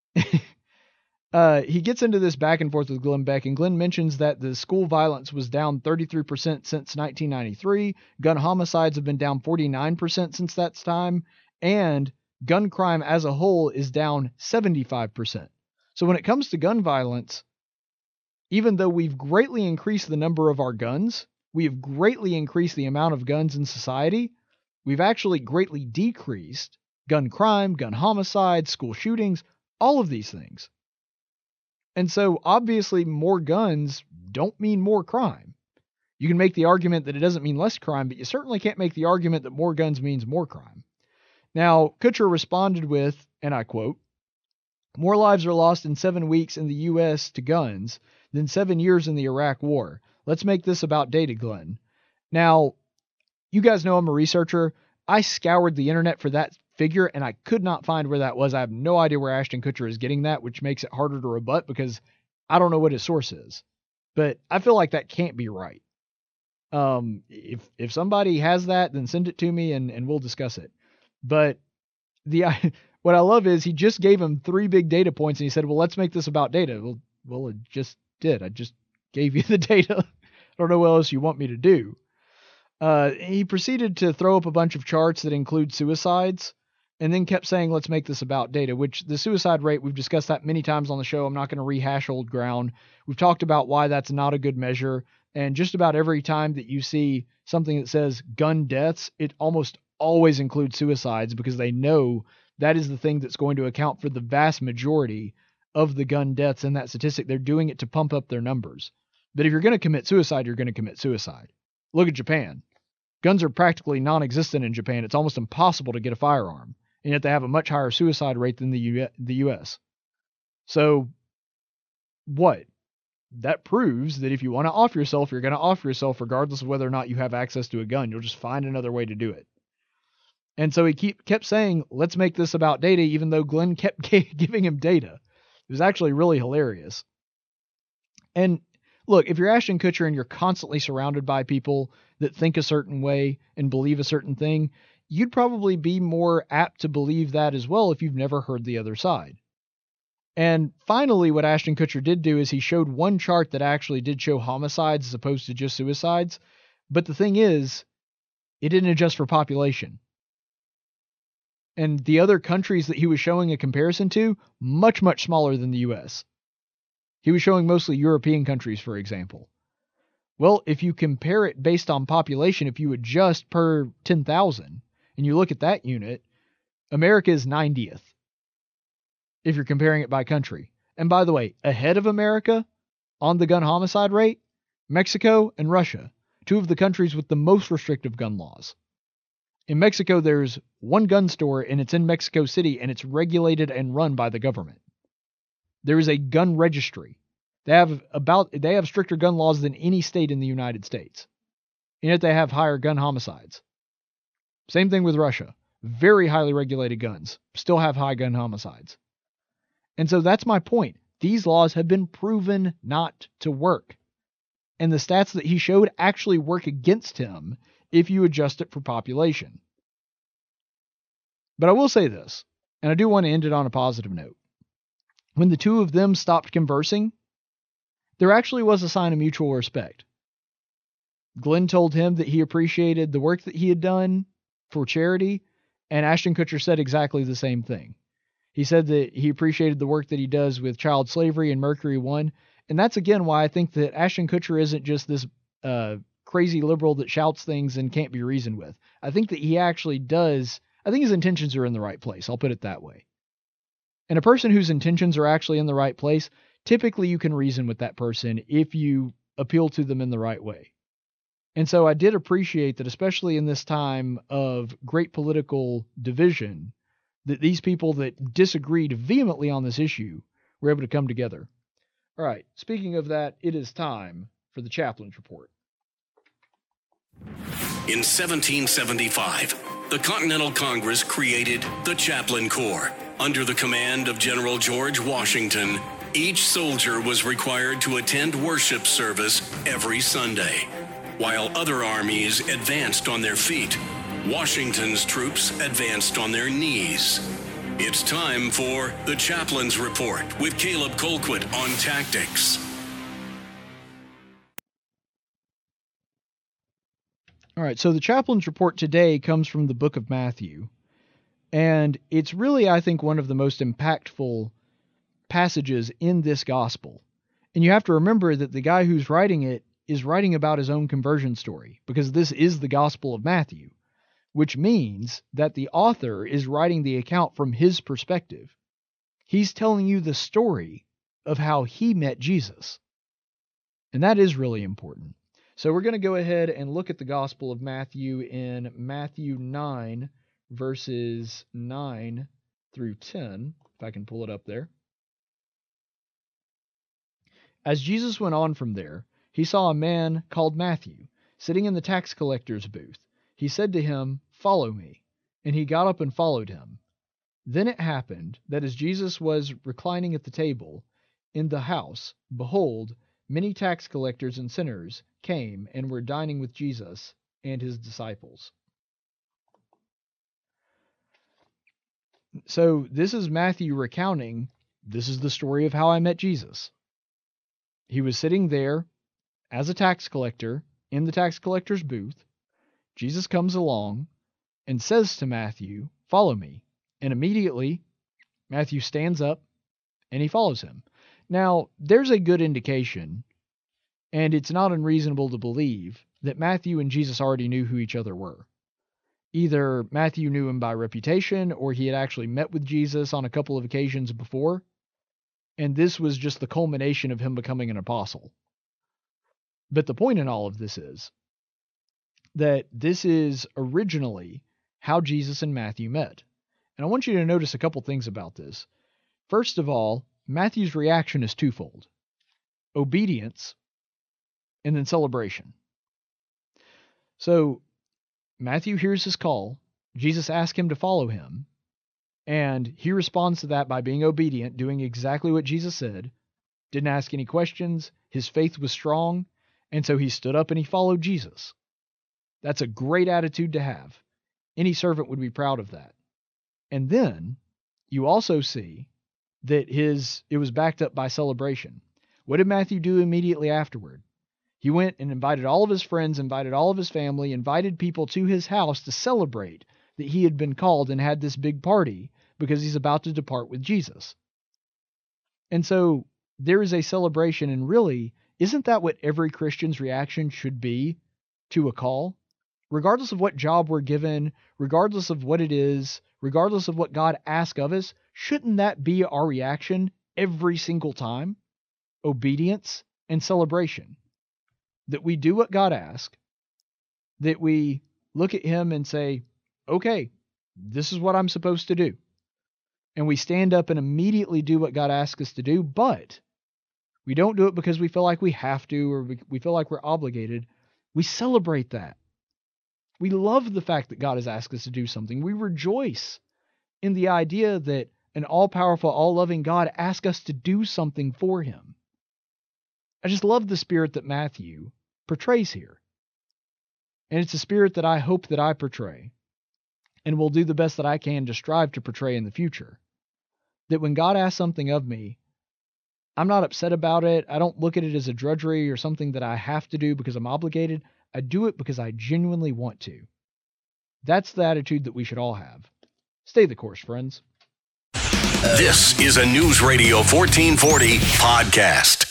he gets into this back and forth with Glenn Beck, and Glenn mentions that the school violence was down 33% since 1993. Gun homicides have been down 49% since that time, and gun crime as a whole is down 75%. So when it comes to gun violence, even though we've greatly increased the number of our guns, we have greatly increased the amount of guns in society, we've actually greatly decreased gun crime, gun homicides, school shootings, all of these things. And so obviously more guns don't mean more crime. You can make the argument that it doesn't mean less crime, but you certainly can't make the argument that more guns means more crime. Now, Kutcher responded with, and I quote, "More lives are lost in 7 weeks in the U.S. to guns than 7 years in the Iraq War. Let's make this about data, Glenn." Now, you guys know I'm a researcher. I scoured the internet for that figure, and I could not find where that was. I have no idea where Ashton Kutcher is getting that, which makes it harder to rebut because I don't know what his source is. But I feel like that can't be right. If somebody has that, then send it to me and we'll discuss it. But what I love is he just gave him 3 big data points, and he said, well, let's make this about data. Well, it just did. I just gave you the data. I don't know what else you want me to do. He proceeded to throw up a bunch of charts that include suicides, and then kept saying, let's make this about data, which the suicide rate, we've discussed that many times on the show. I'm not going to rehash old ground. We've talked about why that's not a good measure. And just about every time that you see something that says gun deaths, it almost always includes suicides because they know that is the thing that's going to account for the vast majority of the gun deaths in that statistic. They're doing it to pump up their numbers. But if you're going to commit suicide, you're going to commit suicide. Look at Japan. Guns are practically non-existent in Japan. It's almost impossible to get a firearm. And yet they have a much higher suicide rate than the U.S. So what? That proves that if you want to off yourself, you're going to off yourself regardless of whether or not you have access to a gun. You'll just find another way to do it. And so he kept saying, let's make this about data, even though Glenn kept giving him data. It was actually really hilarious. And look, if you're Ashton Kutcher and you're constantly surrounded by people that think a certain way and believe a certain thing, you'd probably be more apt to believe that as well if you've never heard the other side. And finally, what Ashton Kutcher did do is he showed one chart that actually did show homicides as opposed to just suicides. But the thing is, it didn't adjust for population. And the other countries that he was showing a comparison to, much, much smaller than the U.S. He was showing mostly European countries, for example. Well, if you compare it based on population, if you adjust per 10,000, and you look at that unit, America is 90th. If you're comparing it by country. And by the way, ahead of America on the gun homicide rate, Mexico and Russia, 2 of the countries with the most restrictive gun laws. In Mexico, there's one gun store, and it's in Mexico City, and it's regulated and run by the government. There is a gun registry. They have stricter gun laws than any state in the United States. And yet they have higher gun homicides. Same thing with Russia. Very highly regulated guns. Still have high gun homicides. And so that's my point. These laws have been proven not to work. And the stats that he showed actually work against him if you adjust it for population. But I will say this, and I do want to end it on a positive note. When the 2 of them stopped conversing, there actually was a sign of mutual respect. Glenn told him that he appreciated the work that he had done for charity, and Ashton Kutcher said exactly the same thing. He said that he appreciated the work that he does with child slavery and Mercury One, and that's again why I think that Ashton Kutcher isn't just this crazy liberal that shouts things and can't be reasoned with. I think that he actually does. I think his intentions are in the right place. I'll put it that way. And a person whose intentions are actually in the right place, typically you can reason with that person if you appeal to them in the right way. And so I did appreciate that, especially in this time of great political division, that these people that disagreed vehemently on this issue were able to come together. All right, speaking of that, it is time for the Chaplain's Report. In 1775, the Continental Congress created the Chaplain Corps. Under the command of General George Washington, each soldier was required to attend worship service every Sunday. While other armies advanced on their feet, Washington's troops advanced on their knees. It's time for the Chaplain's Report with Caleb Colquitt on tactics. All right, so the Chaplain's Report today comes from the book of Matthew, and it's really, I think, one of the most impactful passages in this gospel. And you have to remember that the guy who's writing it is writing about his own conversion story, because this is the Gospel of Matthew, which means that the author is writing the account from his perspective. He's telling you the story of how he met Jesus. And that is really important. So we're going to go ahead and look at the Gospel of Matthew in Matthew 9, verses 9 through 10, if I can pull it up there. As Jesus went on from there, he saw a man called Matthew sitting in the tax collector's booth. He said to him, "Follow me." And he got up and followed him. Then it happened that as Jesus was reclining at the table in the house, behold, many tax collectors and sinners came and were dining with Jesus and his disciples. So this is Matthew recounting, this is the story of how I met Jesus. He was sitting there as a tax collector in the tax collector's booth. Jesus comes along and says to Matthew, "Follow me." And immediately Matthew stands up and he follows him. Now, there's a good indication, and it's not unreasonable to believe, that Matthew and Jesus already knew who each other were. Either Matthew knew him by reputation, or he had actually met with Jesus on a couple of occasions before, and this was just the culmination of him becoming an apostle. But the point in all of this is that this is originally how Jesus and Matthew met. And I want you to notice a couple things about this. First of all, Matthew's reaction is twofold: obedience and then celebration. So Matthew hears his call. Jesus asks him to follow him, and he responds to that by being obedient, doing exactly what Jesus said, didn't ask any questions. His faith was strong, and so he stood up and he followed Jesus. That's a great attitude to have. Any servant would be proud of that. And then you also see that it was backed up by celebration. What did Matthew do immediately afterward? He went and invited all of his friends, invited all of his family, invited people to his house to celebrate that he had been called, and had this big party because he's about to depart with Jesus. And so there is a celebration, and really, isn't that what every Christian's reaction should be to a call? Regardless of what job we're given, regardless of what it is, regardless of what God asks of us, shouldn't that be our reaction every single time? Obedience and celebration. That we do what God asks, that we look at him and say, okay, this is what I'm supposed to do. And we stand up and immediately do what God asks us to do, but we don't do it because we feel like we have to, or we feel like we're obligated. We celebrate that. We love the fact that God has asked us to do something. We rejoice in the idea that an all-powerful, all-loving God asked us to do something for him. I just love the spirit that Matthew portrays here. And it's a spirit that I hope that I portray, and will do the best that I can to strive to portray in the future. That when God asks something of me, I'm not upset about it. I don't look at it as a drudgery or something that I have to do because I'm obligated. I do it because I genuinely want to. That's the attitude that we should all have. Stay the course, friends. This is a News Radio 1440 podcast.